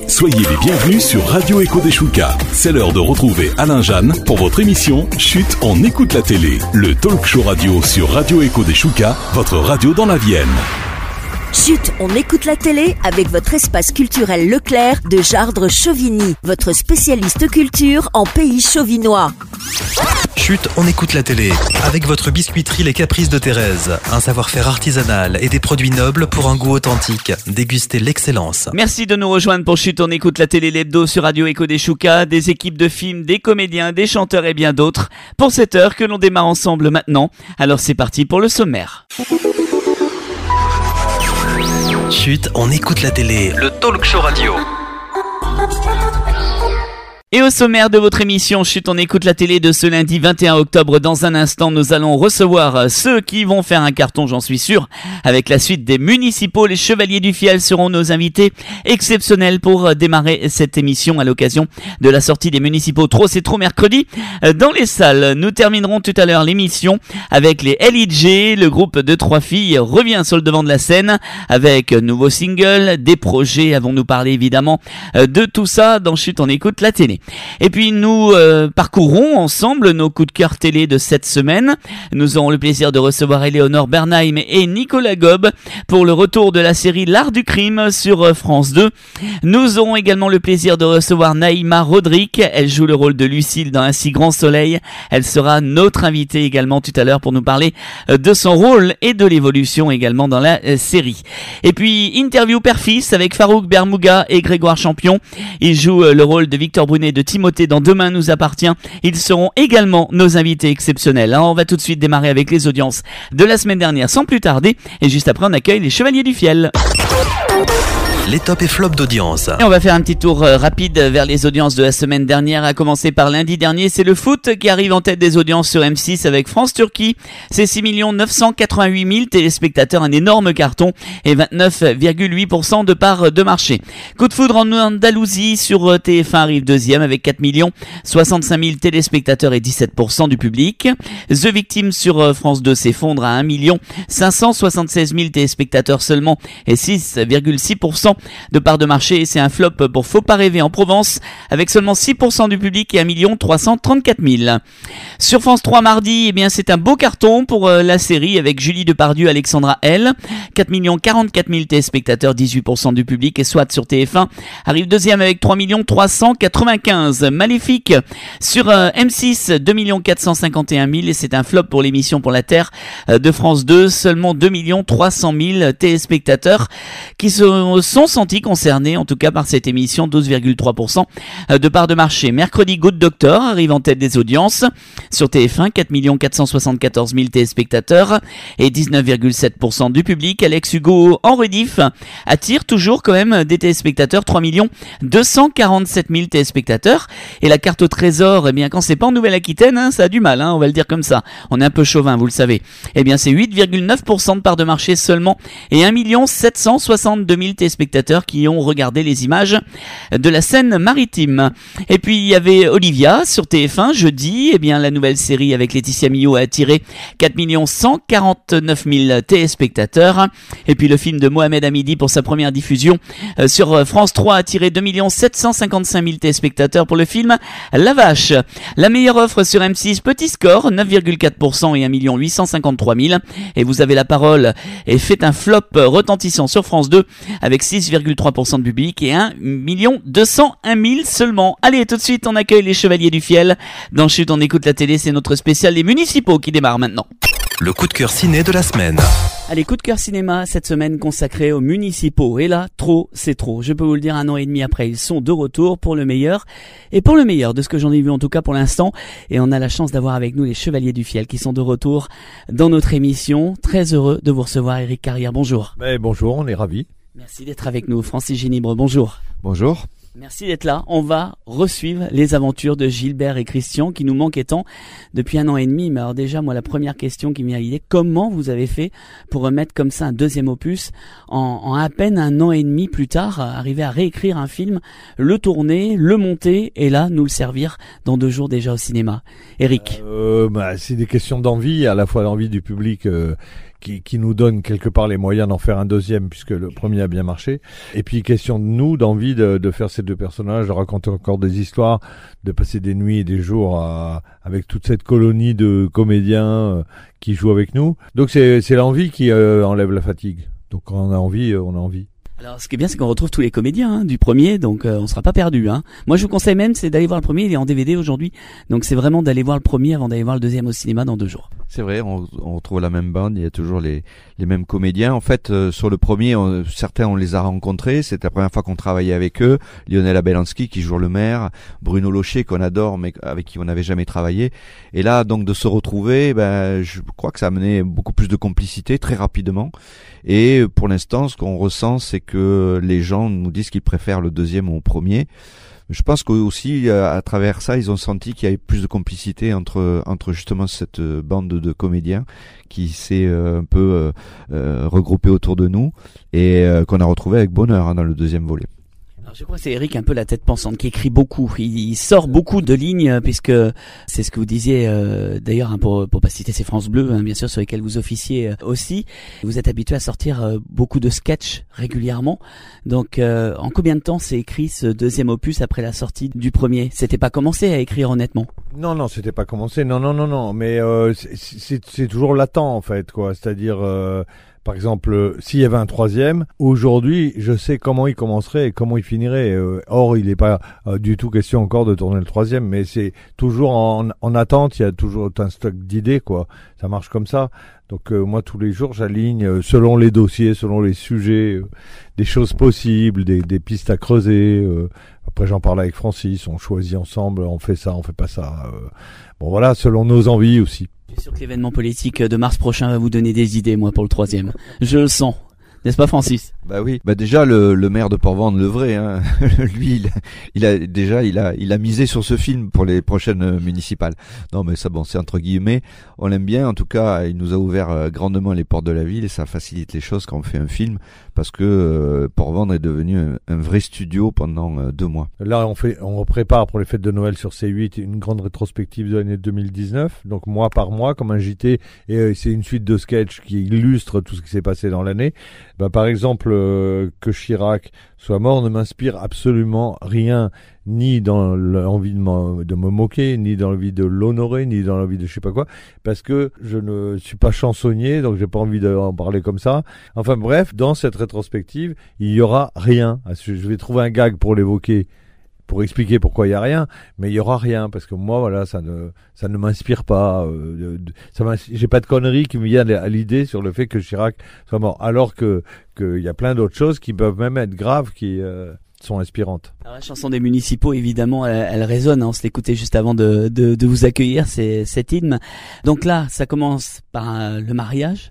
Soyez les bienvenus sur Radio Echo des Choucas. C'est l'heure de retrouver Alain Jeanne pour votre émission Chut, on écoute la télé. Le talk show radio sur Radio Echo des Choucas, votre radio dans la Vienne. Chut, on écoute la télé avec votre espace culturel Leclerc de Jardres-Chauvigny, votre spécialiste culture en pays chauvinois. Chut, on écoute la télé avec votre biscuiterie Les Caprices de Thérèse. Un savoir-faire artisanal et des produits nobles pour un goût authentique. Dégustez l'excellence. Merci de nous rejoindre pour Chut, on écoute la télé, l'hebdo sur Radio Echo des Choucas, des équipes de films, des comédiens, des chanteurs et bien d'autres. Pour cette heure que l'on démarre ensemble maintenant. Alors c'est parti pour le sommaire. Chut, on écoute la télé. Le talk show radio. Et au sommaire de votre émission Chut, on écoute la télé de ce lundi 21 octobre. Dans un instant, nous allons recevoir ceux qui vont faire un carton, j'en suis sûr. Avec la suite des municipaux, les Chevaliers du Fiel seront nos invités exceptionnels pour démarrer cette émission à l'occasion de la sortie des municipaux Trop c'est trop mercredi dans les salles. Nous terminerons tout à l'heure l'émission avec les LIJ. Le groupe de 3 filles revient sur le devant de la scène avec nouveaux singles, des projets. Avons-nous parlé évidemment de tout ça dans Chut, on écoute la télé. Et puis nous parcourrons ensemble nos coups de cœur télé de cette semaine. Nous aurons le plaisir de recevoir Éléonore Bernheim et Nicolas Gob pour le retour de la série L'Art du Crime sur France 2. Nous aurons également le plaisir de recevoir Naïma Rodrigue. Elle joue le rôle de Lucille dans Un si grand soleil. Elle sera notre invitée également tout à l'heure pour nous parler de son rôle et de l'évolution également dans la série. Et puis interview père-fils avec Farouk Bermouga et Grégoire Champion. Ils jouent le rôle de Victor Brunet de Timothée dans Demain nous appartient. Ils seront également nos invités exceptionnels. Alors on va tout de suite démarrer avec les audiences de la semaine dernière sans plus tarder. Et juste après on accueille les Chevaliers du Fiel. Les tops et flops d'audience. Et on va faire un petit tour rapide vers les audiences de la semaine dernière, à commencer par lundi dernier. C'est le foot qui arrive en tête des audiences sur M6 avec France-Turquie. C'est 6 988 000 téléspectateurs, un énorme carton et 29,8% de part de marché. Coup de foudre en Andalousie sur TF1 arrive deuxième avec 4 65 000 téléspectateurs et 17% du public. The Victim sur France 2 s'effondre à 1 576 000 téléspectateurs seulement et 6,6% de part de marché. C'est un flop pour Faut pas rêver en Provence avec seulement 6% du public et 1 334 000. Sur France 3 mardi, eh bien c'est un beau carton pour la série avec Julie Depardieu, Alexandra L. 4 44 000 téléspectateurs, 18% du public et soit sur TF1 arrive deuxième avec 3 395 000. Maléfique sur M6, 2 451 000 et c'est un flop pour l'émission Pour la Terre de France 2, seulement 2 300 000 téléspectateurs qui sont sentis concernés en tout cas par cette émission, 12,3% de part de marché. Mercredi, Good Doctor arrive en tête des audiences sur TF1, 4 474 000 téléspectateurs et 19,7% du public. Alex Hugo en rediff attire toujours quand même des téléspectateurs, 3 247 000 téléspectateurs. Et la carte au trésor, eh bien quand c'est pas en Nouvelle-Aquitaine, ça a du mal, on va le dire comme ça. On est un peu chauvin, vous le savez. Eh bien c'est 8,9% de part de marché seulement et 1 762 000 téléspectateurs qui ont regardé les images de la Seine-Maritime. Et puis il y avait Olivia sur TF1 jeudi. Eh bien la nouvelle série avec Laetitia Millot a attiré 4 149 000 téléspectateurs. Et puis le film de Mohamed Hamidi pour sa première diffusion sur France 3 a attiré 2 755 000 téléspectateurs pour le film La Vache. La meilleure offre sur M6, petit score, 9,4% et 1 853 000. Et vous avez la parole et fait un flop retentissant sur France 2 avec 6,3% de public et 1 201 000 seulement. Allez, tout de suite, on accueille les Chevaliers du Fiel. Dans Chut, on écoute la télé, c'est notre spécial Les Municipaux qui démarre maintenant. Le coup de cœur ciné de la semaine. Allez, coup de cœur cinéma cette semaine consacré aux municipaux. Et là, trop, c'est trop. Je peux vous le dire, 1 an et demi après, ils sont de retour pour le meilleur. Et pour le meilleur de ce que j'en ai vu en tout cas pour l'instant. Et on a la chance d'avoir avec nous les Chevaliers du Fiel qui sont de retour dans notre émission. Très heureux de vous recevoir, Éric Carrière. Bonjour. Bonjour, on est ravis. Merci d'être avec nous. Francis Génibre, bonjour. Bonjour. Merci d'être là. On va resuivre les aventures de Gilbert et Christian qui nous manquaient tant depuis 1 an et demi. Mais alors déjà, moi, la première question qui me vient à l'idée, comment vous avez fait pour remettre comme ça un deuxième opus en à peine 1 an et demi plus tard, arriver à réécrire un film, le tourner, le monter et là, nous le servir dans 2 jours déjà au cinéma. Eric. C'est des questions d'envie, à la fois l'envie du public qui nous donne quelque part les moyens d'en faire un deuxième, puisque le premier a bien marché. Et puis question de nous, d'envie de faire ces deux personnages, de raconter encore des histoires, de passer des nuits et des jours avec toute cette colonie de comédiens qui jouent avec nous. Donc c'est l'envie qui enlève la fatigue. Donc quand on a envie, on a envie. Alors, ce qui est bien, c'est qu'on retrouve tous les comédiens du premier, donc on sera pas perdu. Moi, je vous conseille même, c'est d'aller voir le premier. Il est en DVD aujourd'hui, donc c'est vraiment d'aller voir le premier avant d'aller voir le deuxième au cinéma dans 2 jours. C'est vrai, on retrouve la même bande, il y a toujours les mêmes comédiens. En fait, sur le premier, certains on les a rencontrés, c'était la première fois qu'on travaillait avec eux. Lionel Abelansky qui joue le maire, Bruno Locher qu'on adore mais avec qui on n'avait jamais travaillé. Et là, donc de se retrouver, je crois que ça a amené beaucoup plus de complicité très rapidement. Et pour l'instant, ce qu'on ressent, c'est que les gens nous disent qu'ils préfèrent le deuxième au premier. Je pense qu'aussi, à travers ça, ils ont senti qu'il y avait plus de complicité entre justement cette bande de comédiens qui s'est un peu regroupée autour de nous et qu'on a retrouvé avec bonheur dans le deuxième volet. Alors je crois que c'est Eric un peu la tête pensante qui écrit beaucoup. Il sort beaucoup de lignes puisque c'est ce que vous disiez d'ailleurs pour pas citer ces France Bleu bien sûr sur lesquelles vous officiez aussi. Vous êtes habitué à sortir beaucoup de sketchs régulièrement. Donc en combien de temps s'est écrit ce deuxième opus après la sortie du premier? C'était pas commencé à écrire honnêtement? Non, c'était pas commencé. Non. Mais c'est toujours latent en fait, quoi. C'est-à-dire. Par exemple, s'il y avait un troisième, aujourd'hui, je sais comment il commencerait et comment il finirait. Or, il n'est pas du tout question encore de tourner le troisième, mais c'est toujours en attente, il y a toujours un stock d'idées, quoi. Ça marche comme ça. Donc moi, tous les jours, j'aligne, selon les dossiers, selon les sujets, des choses possibles, des pistes à creuser. Après, j'en parle avec Francis, on choisit ensemble, on fait ça, on fait pas ça. Bon, voilà, selon nos envies aussi. Je suis sûr que l'événement politique de mars prochain va vous donner des idées, moi, pour le troisième. Je le sens. N'est-ce pas, Francis? Bah oui. Bah déjà le maire de Port-Vendres, le vrai, lui, il a misé sur ce film pour les prochaines municipales. Non, mais ça, bon, c'est entre guillemets. On l'aime bien. En tout cas, il nous a ouvert grandement les portes de la ville et ça facilite les choses quand on fait un film parce que Port-Vendres est devenu un vrai studio pendant 2 mois. Là, on prépare pour les fêtes de Noël sur C8 une grande rétrospective de l'année 2019. Donc mois par mois, comme un JT, et c'est une suite de sketchs qui illustrent tout ce qui s'est passé dans l'année. Par exemple, que Chirac soit mort ne m'inspire absolument rien, ni dans l'envie de me moquer, ni dans l'envie de l'honorer, ni dans l'envie de je sais pas quoi, parce que je ne suis pas chansonnier, donc j'ai pas envie d'en parler comme ça. Enfin bref, dans cette rétrospective, il y aura rien. Je vais trouver un gag pour l'évoquer, pour expliquer pourquoi il y a rien, mais il y aura rien parce que moi voilà, ça ne m'inspire pas, j'ai pas de conneries qui me viennent à l'idée sur le fait que Chirac soit mort, alors que il y a plein d'autres choses qui peuvent même être graves qui sont inspirantes. Alors la chanson des municipaux, évidemment, elle résonne. On se l'écoutait juste avant de vous accueillir, c'est cet hymne. Donc là, ça commence par le mariage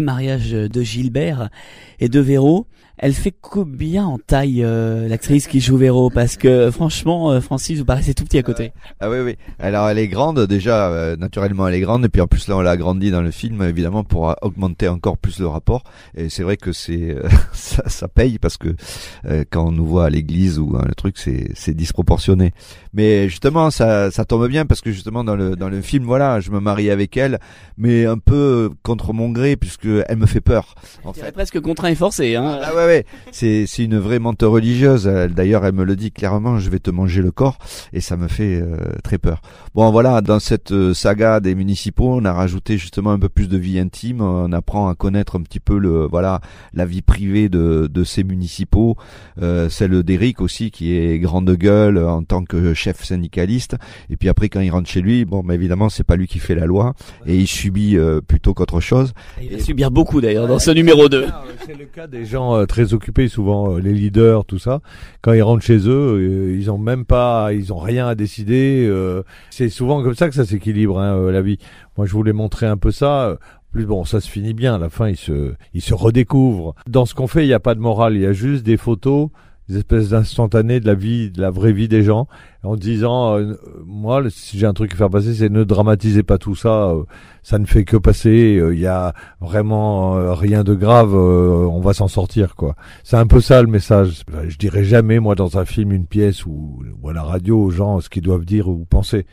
de Gilbert et de Véro. Elle fait combien en taille l'actrice qui joue Véro? Parce que franchement, Francis, vous paraissez tout petit à côté. Ah oui. Alors elle est grande déjà, naturellement elle est grande, et puis en plus là on l'a agrandie dans le film évidemment pour augmenter encore plus le rapport. Et c'est vrai que c'est ça paye parce que quand on nous voit à l'église ou le truc c'est disproportionné. Mais justement ça tombe bien parce que justement dans le film voilà, je me marie avec elle, mais un peu contre mon gré puisque elle me fait peur. En fait, presque contraint et forcé. Ah ouais. C'est une vraie menthe religieuse. D'ailleurs, elle me le dit clairement, je vais te manger le corps, et ça me fait très peur. Bon, voilà, dans cette saga des municipaux, on a rajouté justement un peu plus de vie intime. On apprend à connaître un petit peu la vie privée de ces municipaux, celle d'Éric aussi, qui est grande gueule en tant que chef syndicaliste. Et puis après, quand il rentre chez lui, bon, évidemment, c'est pas lui qui fait la loi, et il subit plutôt qu'autre chose. Il va subir beaucoup d'ailleurs dans ce numéro 2. C'est le cas des gens très occupés, souvent les leaders, tout ça. Quand ils rentrent chez eux, ils ont rien à décider. C'est souvent comme ça que ça s'équilibre, la vie. Moi, je voulais montrer un peu ça. Plus bon, ça se finit bien. À la fin, ils se redécouvrent. Dans ce qu'on fait, il n'y a pas de morale. Il y a juste des photos, des espèces d'instantanés de la vie, de la vraie vie des gens, en disant moi, si j'ai un truc à faire passer, c'est ne dramatisez pas tout ça, ça ne fait que passer, il y a vraiment rien de grave, on va s'en sortir, quoi. C'est un peu ça le message. Je dirais jamais moi dans un film, une pièce ou à la radio aux gens ce qu'ils doivent dire ou penser.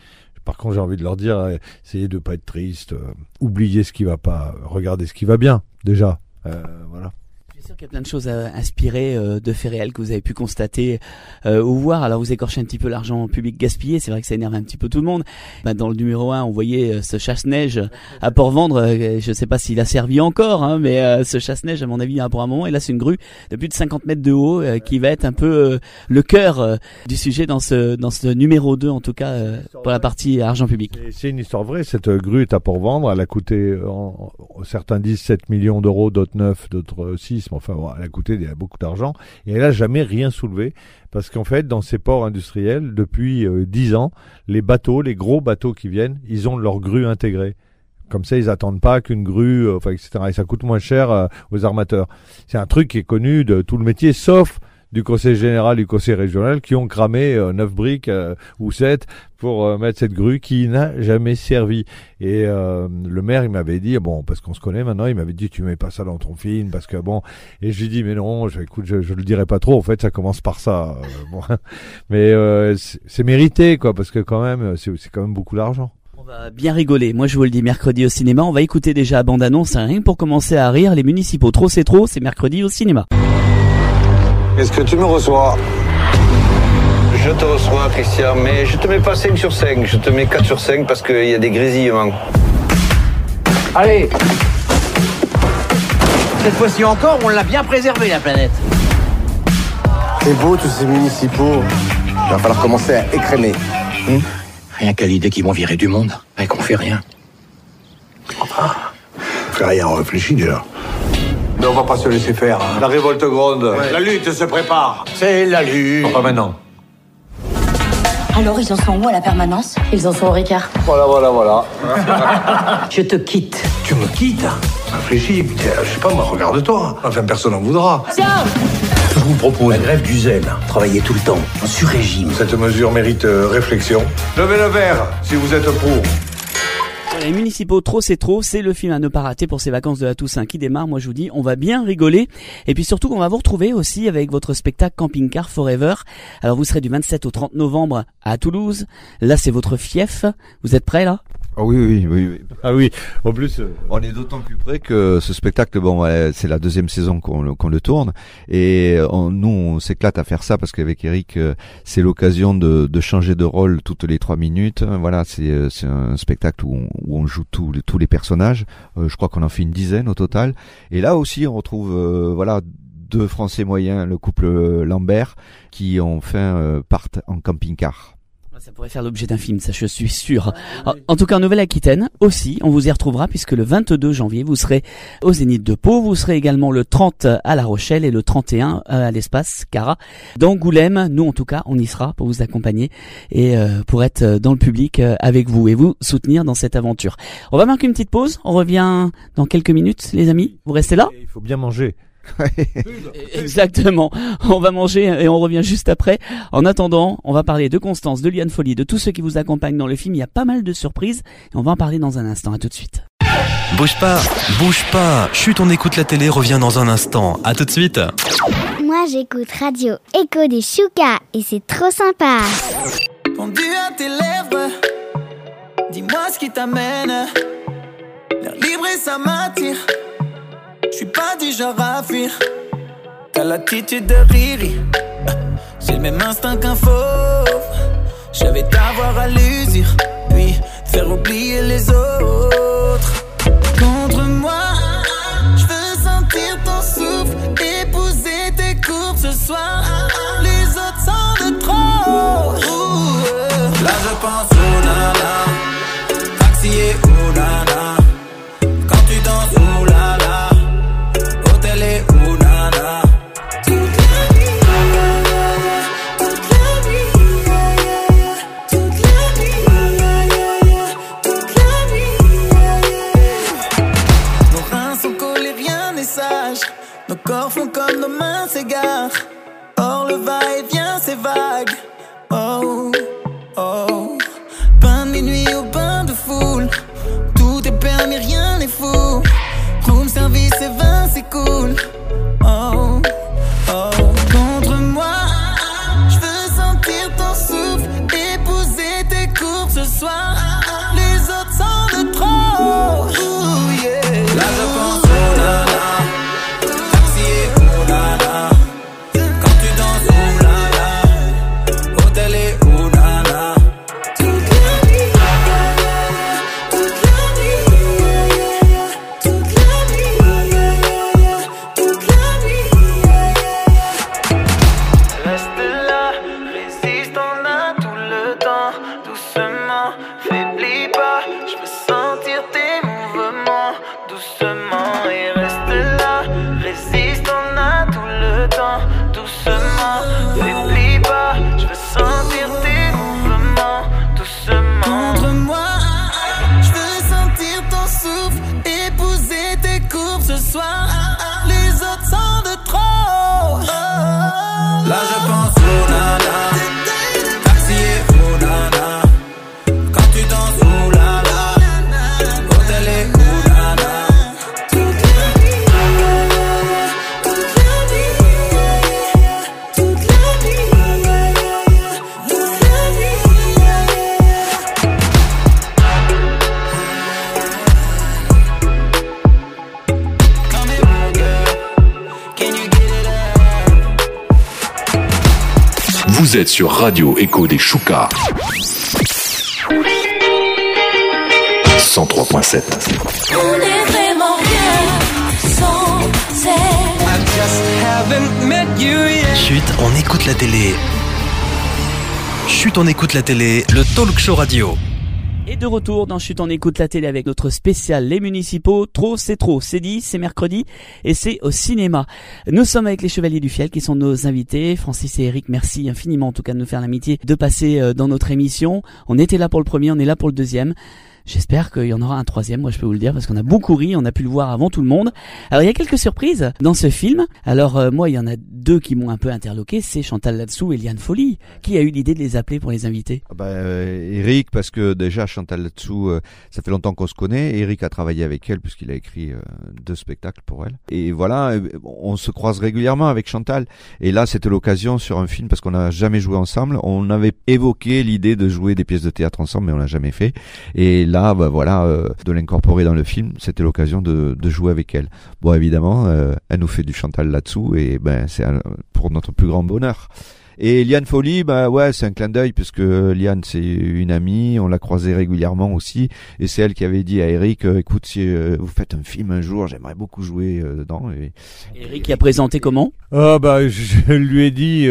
Par contre, j'ai envie de leur dire, essayez de pas être triste, oubliez ce qui va pas, regardez ce qui va bien, déjà. Voilà. Je suis sûr qu'il y a plein de choses inspirées de faits réels que vous avez pu constater ou voir. Alors vous écorchez un petit peu l'argent public gaspillé, c'est vrai que ça énerve un petit peu tout le monde. Dans le numéro 1, on voyait ce chasse-neige à Port-Vendre, je ne sais pas s'il a servi encore, hein, mais ce chasse-neige à mon avis pour un moment, et là c'est une grue de plus de 50 mètres de haut qui va être un peu le cœur du sujet dans ce numéro 2 en tout cas pour la partie argent public. C'est une histoire vraie, cette grue est à Port-Vendre, elle a coûté, certains disent 7 millions d'euros, d'autres 9, d'autres 6, mais enfin bon, elle a coûté beaucoup d'argent et elle a jamais rien soulevé parce qu'en fait dans ces ports industriels depuis 10 ans, les gros bateaux qui viennent, ils ont leur grue intégrée. Comme ça, ils attendent pas qu'une grue, etc. Et ça coûte moins cher aux armateurs. C'est un truc qui est connu de tout le métier, sauf du conseil général, du conseil régional, qui ont cramé 9 briques ou 7 pour mettre cette grue qui n'a jamais servi. Et le maire, il m'avait dit, bon, parce qu'on se connaît maintenant, il m'avait dit, tu mets pas ça dans ton film, parce que bon. Et je lui ai dit, mais non, écoute, je le dirai pas trop. En fait, ça commence par ça. Bon. Mais c'est mérité, quoi, parce que quand même, c'est quand même beaucoup d'argent. On va bien rigoler. Moi, je vous le dis, mercredi au cinéma, on va écouter déjà la bande-annonce, hein, rien que pour commencer à rire. Les municipaux, trop, c'est mercredi au cinéma. Est-ce que tu me reçois? Je te reçois, Christian, mais je te mets pas 5 sur 5, je te mets 4 sur 5 parce qu'il y a des grésillements. Allez! Cette fois-ci encore, on l'a bien préservé, la planète. C'est beau, tous ces municipaux. Il va falloir commencer à écrémer. Rien qu'à l'idée qu'ils vont virer du monde, et qu'on fait rien. Enfin, on fait rien, on réfléchit déjà. Mais on va pas se laisser faire. Hein. La révolte gronde. Ouais. La lutte se prépare. C'est la lutte. Pas maintenant. Alors, ils en sont où à la permanence? Ils en sont au Ricard. Voilà. Je te quitte. Tu me quittes? Réfléchis, putain, je sais pas, moi, regarde-toi. Enfin, personne n'en voudra. Tiens! Je vous propose La grève du zèle. Travailler tout le temps, en sur-régime. Cette mesure mérite réflexion. Levez le verre, si vous êtes pour. Les municipaux, trop, c'est le film à ne pas rater pour ces vacances de la Toussaint qui démarrent. Moi, je vous dis, on va bien rigoler. Et puis surtout, on va vous retrouver aussi avec votre spectacle Camping Car Forever. Alors, vous serez du 27 au 30 novembre à Toulouse. Là, c'est votre fief. Vous êtes prêts, là? Ah oui. Ah oui, en plus... On est d'autant plus près que ce spectacle, c'est la 2e saison qu'on le tourne, et nous on s'éclate à faire ça parce qu'avec Eric, c'est l'occasion de changer de rôle toutes les 3 minutes. Voilà, c'est un spectacle où on joue tous les personnages. Je crois qu'on en fait une dizaine au total. Et là aussi, on retrouve 2 Français moyens, le couple Lambert, qui enfin partent en camping-car. Ça pourrait faire l'objet d'un film, ça je suis sûr. En tout cas, en Nouvelle-Aquitaine aussi, on vous y retrouvera puisque le 22 janvier, vous serez au Zénith de Pau, vous serez également le 30 à La Rochelle et le 31 à l'Espace Cara. D'Angoulême, nous en tout cas, on y sera pour vous accompagner et pour être dans le public avec vous et vous soutenir dans cette aventure. On va marquer une petite pause, on revient dans quelques minutes les amis, vous restez là? Il faut bien manger. Exactement, on va manger et on revient juste après. En attendant, on va parler de Constance, de Liane Folly, de tous ceux qui vous accompagnent dans le film. Il y a pas mal de surprises et on va en parler dans un instant. À tout de suite. Bouge pas. Chut, on écoute la télé, revient dans un instant. À tout de suite. Moi, j'écoute Radio Écho des Choucas et c'est trop sympa. Pendu à tes lèvres, dis-moi ce qui t'amène. L'air libre et ça m'attire. Je suis pas du genre à fuir. T'as l'attitude de Riri. J'ai le même instinct qu'un fauve. J'avais t'avoir à l'usure, puis te faire oublier les autres. Contre moi, je veux sentir ton souffle, épouser tes courbes ce soir. Les autres sont de trop. Là je pense au nana, taxi et oh nana. Quand tu danses oh là là. Nos corps font comme nos mains s'égarent. Or le va-et-vient c'est vague. Oh, oh. Bain de minuit au bain de foule. Tout est permis, rien n'est fou. Room service et vin c'est cool. Oh, oh. Contre moi, je veux sentir ton souffle, épouser tes courbes ce soir. Là je pense oh nana, taxi et oh nana. Quand tu danses oh là là, hôtel et oh nana. Toute la vie, toute la vie, toute la vie, toute la vie. Come here, my girl, can you get it up? Vous êtes sur Radio Echo des Choucas. 103.7. On est vraiment bien sans elle. I just haven't met you yet. Chut, on écoute la télé. Chut, on écoute la télé, le talk show radio. Et de retour dans Chut, on écoute la télé avec notre spécial Les Municipaux. Trop, c'est dit, c'est mercredi et c'est au cinéma. Nous sommes avec les Chevaliers du Fiel qui sont nos invités. Francis et Eric, merci infiniment en tout cas de nous faire l'amitié de passer dans notre émission. On était là pour le premier, on est là pour le deuxième. J'espère qu'il y en aura un troisième, moi je peux vous le dire, parce qu'on a beaucoup ri, on a pu le voir avant tout le monde. Alors il y a quelques surprises dans ce film. Alors moi il y en a deux qui m'ont un peu interloqué, c'est Chantal Latsou et Liane Folly. Qui a eu l'idée de les appeler pour les inviter? Eric, parce que déjà Chantal Latsou, ça fait longtemps qu'on se connaît. Eric a travaillé avec elle puisqu'il a écrit 2 spectacles pour elle. Et voilà, on se croise régulièrement avec Chantal. Et là c'était l'occasion sur un film parce qu'on n'a jamais joué ensemble. On avait évoqué l'idée de jouer des pièces de théâtre ensemble, mais on l'a jamais fait. Et là, de l'incorporer dans le film, c'était l'occasion de jouer avec elle. Bon, évidemment, elle nous fait du Chantal Latsou et c'est pour notre plus grand bonheur. Et Liane Folly, c'est un clin d'œil puisque Liane c'est une amie, on l'a croisée régulièrement aussi, et c'est elle qui avait dit à Eric, écoute, si vous faites un film un jour, j'aimerais beaucoup jouer dedans. Et Eric a présenté comment? Je lui ai dit.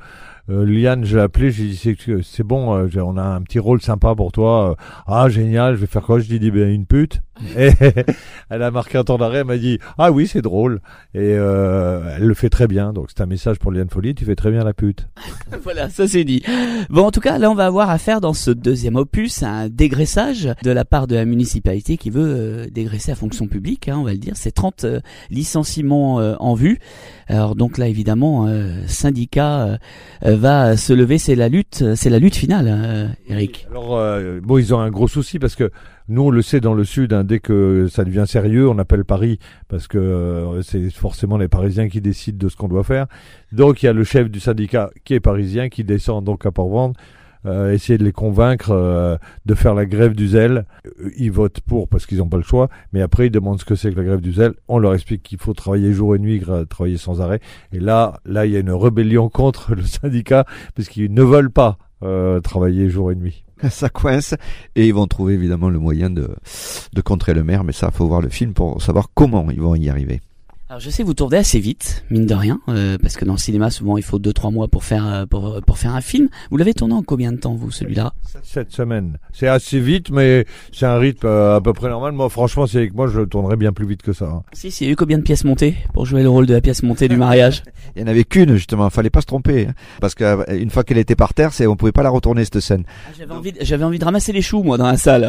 Liane, je l'ai appelé, j'ai dit c'est bon, on a un petit rôle sympa pour toi. Génial, je vais faire quoi? Je dis une pute. Et elle a marqué un temps d'arrêt, elle m'a dit ah oui c'est drôle et elle le fait très bien, donc c'est un message pour Liane Folly, tu fais très bien la pute. Voilà, ça c'est dit. Bon, en tout cas là on va avoir affaire dans ce deuxième opus à un dégraissage de la part de la municipalité qui veut dégraisser la fonction publique, on va le dire. C'est 30 licenciements en vue. Alors donc là évidemment syndicat va se lever, c'est la lutte finale, Eric. Alors ils ont un gros souci parce que nous, on le sait dans le Sud, dès que ça devient sérieux, on appelle Paris parce que c'est forcément les Parisiens qui décident de ce qu'on doit faire. Donc, il y a le chef du syndicat qui est parisien, qui descend donc à Port-Vendre, essayer de les convaincre de faire la grève du zèle. Ils votent pour parce qu'ils n'ont pas le choix, mais après, ils demandent ce que c'est que la grève du zèle. On leur explique qu'il faut travailler jour et nuit, travailler sans arrêt. Et là, il y a une rébellion contre le syndicat parce qu'ils ne veulent pas travailler jour et nuit. Ça coince et ils vont trouver évidemment le moyen de contrer le maire, mais ça faut voir le film pour savoir comment ils vont y arriver. Alors je sais que vous tournez assez vite, mine de rien, parce que dans le cinéma souvent il faut 2-3 mois pour faire un film. Vous l'avez tourné en combien de temps vous celui-là? 7 semaines. C'est assez vite, mais c'est un rythme à peu près normal. Moi franchement c'est avec moi je le tournerais bien plus vite que ça. Si, il y a eu combien de pièces montées pour jouer le rôle de la pièce montée du mariage? Il y en avait qu'une justement, fallait pas se tromper, parce qu'une fois qu'elle était par terre, on pouvait pas la retourner cette scène. J'avais envie de ramasser les choux moi dans la salle.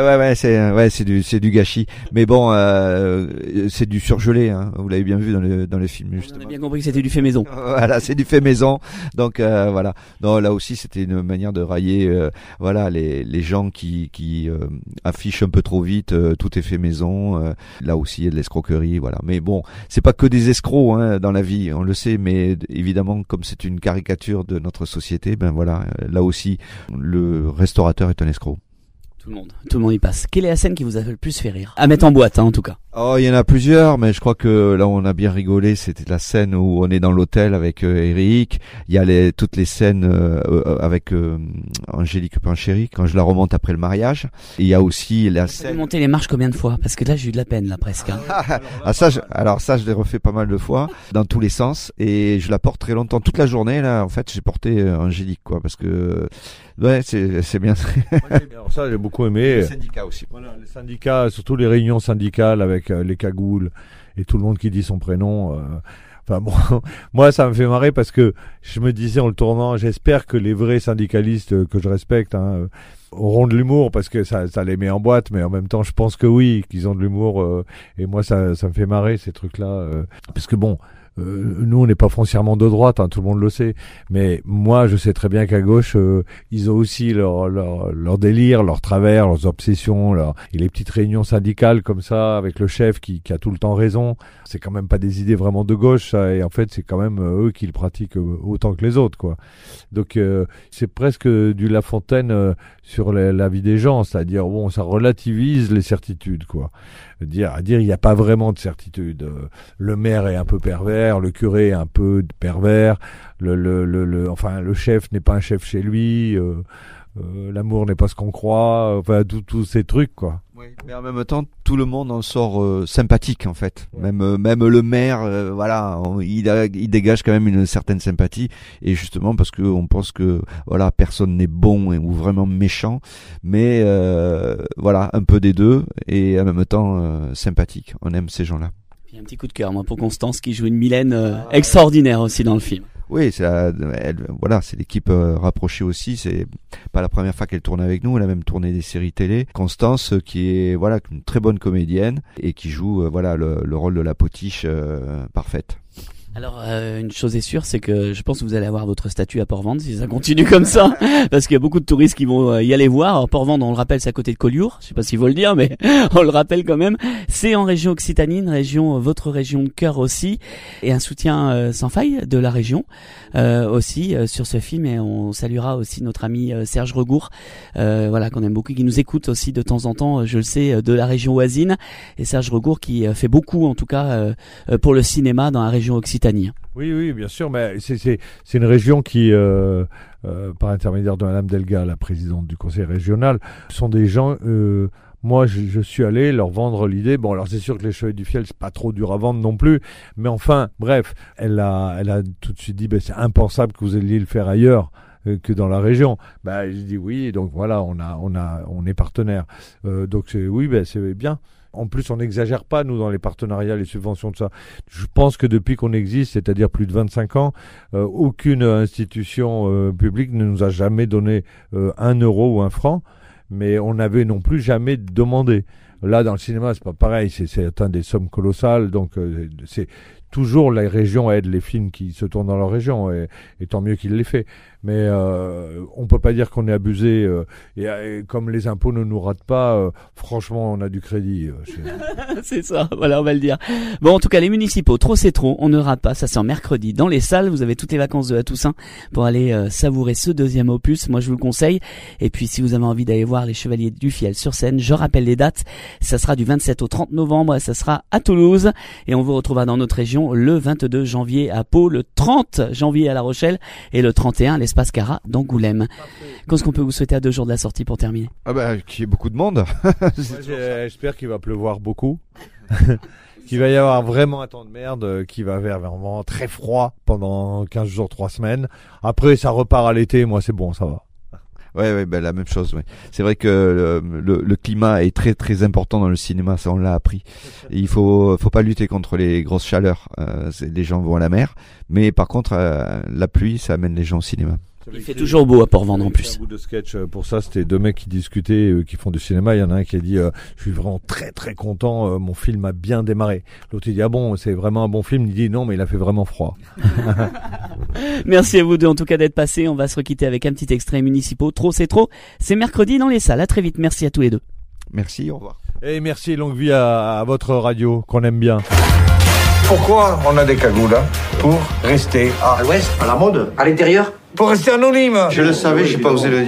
C'est du gâchis. Mais bon, c'est du surgelé, Vous l'avez bien vu dans le film. Justement. On a bien compris que c'était du fait maison. Voilà, c'est du fait maison. Donc voilà. Non, là aussi c'était une manière de railler les gens qui affichent un peu trop vite tout est fait maison. Là aussi il y a de l'escroquerie, voilà. Mais bon, c'est pas que des escrocs dans la vie, on le sait, mais évidemment comme c'est une caricature de notre société, là aussi le restaurateur est un escroc. Tout le monde y passe. Quelle est la scène qui vous a le plus fait rire? À mettre en boîte, en tout cas. Oh, il y en a plusieurs, mais je crois que là où on a bien rigolé, c'était la scène où on est dans l'hôtel avec Eric. Il y a toutes les scènes avec Angélique Pinchéry, quand je la remonte après le mariage. Et il y a aussi la scène... Vous avez monté les marches combien de fois? Parce que là, j'ai eu de la peine, là, presque. Ça, je l'ai refait pas mal de fois, dans tous les sens. Et je la porte très longtemps. Toute la journée, là, en fait, j'ai porté Angélique, parce que... Ouais, c'est bien. Alors ça, j'ai beaucoup aimé. Les syndicats aussi. Voilà, les syndicats, surtout les réunions syndicales avec les cagoules et tout le monde qui dit son prénom. Moi, ça me fait marrer parce que je me disais en le tournant, j'espère que les vrais syndicalistes que je respecte auront de l'humour parce que ça les met en boîte, mais en même temps, je pense que oui, qu'ils ont de l'humour. Et moi, ça me fait marrer ces trucs-là, parce que bon. nous on n'est pas foncièrement de droite, tout le monde le sait, mais moi je sais très bien qu'à gauche ils ont aussi leur délire, leurs travers, leurs obsessions, et les petites réunions syndicales comme ça avec le chef qui a tout le temps raison. C'est quand même pas des idées vraiment de gauche, ça, et en fait c'est quand même eux qui le pratiquent autant que les autres, quoi. Donc c'est presque du La Fontaine sur la vie des gens, c'est-à-dire bon, ça relativise les certitudes, quoi. À dire il n'y a pas vraiment de certitude. Le maire est un peu pervers, le curé est un peu pervers, enfin le chef n'est pas un chef chez lui, l'amour n'est pas ce qu'on croit, enfin tous ces trucs, quoi. Oui, mais en même temps, tout le monde en sort sympathique, en fait. Ouais. Même le maire, voilà, il dégage quand même une certaine sympathie, et justement parce que on pense que voilà, personne n'est bon ou vraiment méchant, mais voilà, un peu des deux, et en même temps sympathique. On aime ces gens-là. Il y a un petit coup de cœur, moi, pour Constance, qui joue une Mylène extraordinaire aussi dans le film. Oui, voilà, c'est l'équipe rapprochée aussi. C'est pas la première fois qu'elle tourne avec nous. Elle a même tourné des séries télé. Constance, qui est voilà une très bonne comédienne et qui joue voilà le rôle de la potiche parfaite. Alors une chose est sûre, c'est que je pense que vous allez avoir votre statut à Port-Vendre si ça continue comme ça, parce qu'il y a beaucoup de touristes qui vont y aller voir. Alors Port-Vendre, on le rappelle, c'est à côté de Collioure. Je sais pas s'il faut le dire, mais on le rappelle quand même. C'est en région Occitanie, votre région de cœur aussi, et un soutien sans faille de la région aussi sur ce film. Et on saluera aussi notre ami Serge Regour, voilà, qu'on aime beaucoup, qui nous écoute aussi de temps en temps, je le sais, de la région voisine. Et Serge Regour qui fait beaucoup, en tout cas, pour le cinéma dans la région Occitanie. Oui, bien sûr, mais c'est une région qui, par intermédiaire de Madame Delga, la présidente du conseil régional, sont des gens. Moi, je suis allé leur vendre l'idée. Bon, alors c'est sûr que les Chevaliers du Fiel, c'est pas trop dur à vendre non plus, mais enfin, bref, elle a tout de suite dit, c'est impensable que vous alliez le faire ailleurs que dans la région. J'ai dit oui, et donc voilà, on est partenaire. Donc c'est bien. En plus, on n'exagère pas, nous, dans les partenariats, les subventions de ça. Je pense que depuis qu'on existe, c'est-à-dire plus de 25 ans, aucune institution publique ne nous a jamais donné 1 euro ou 1 franc, mais on n'avait non plus jamais demandé. Là, dans le cinéma, c'est pas pareil, c'est atteint des sommes colossales, donc c'est toujours la région aide les films qui se tournent dans leur région, et tant mieux qu'il les fait. Mais on peut pas dire qu'on est abusé, et comme les impôts ne nous ratent pas, franchement, on a du crédit. C'est ça, voilà, on va le dire. Bon, en tout cas, les municipaux, trop c'est trop, on ne rate pas, ça sort mercredi dans les salles. Vous avez toutes les vacances de la Toussaint pour aller savourer ce deuxième opus, moi je vous le conseille. Et puis si vous avez envie d'aller voir les Chevaliers du Fiel sur scène, je rappelle les dates, ça sera du 27 au 30 novembre, et ça sera à Toulouse, et on vous retrouvera dans notre région le 22 janvier à Pau, le 30 janvier à La Rochelle, et le 31 l'espace Cara d'Angoulême. Qu'est-ce qu'on peut vous souhaiter à 2 jours de la sortie pour terminer? Qu'il y ait beaucoup de monde. J'espère qu'il va pleuvoir beaucoup. Qu'il va y avoir vraiment un temps de merde, qui va faire vraiment très froid pendant 15 jours, 3 semaines. Après, ça repart à l'été, moi c'est bon, ça va. Ouais, la même chose. Ouais. C'est vrai que le climat est très très important dans le cinéma, ça on l'a appris. Et il faut pas lutter contre les grosses chaleurs. Les gens vont à la mer, mais par contre la pluie, ça amène les gens au cinéma. Il fait toujours beau à Port-Vendre en plus. Un bout de sketch pour ça, c'était 2 mecs qui discutaient, qui font du cinéma. Il y en a un qui a dit je suis vraiment très très content, mon film a bien démarré. L'autre il dit ah bon, c'est vraiment un bon film. Il dit non, mais il a fait vraiment froid. Merci à vous deux en tout cas d'être passés. On va se requitter avec un petit extrait municipaux. Trop c'est trop. C'est mercredi dans les salles. À très vite. Merci à tous les deux. Merci, au revoir. Et merci et longue vie à votre radio qu'on aime bien. Pourquoi on a des cagoules pour rester à l'ouest, à la mode, à l'intérieur? Pour rester anonyme. Je le savais, j'ai pas osé le dire.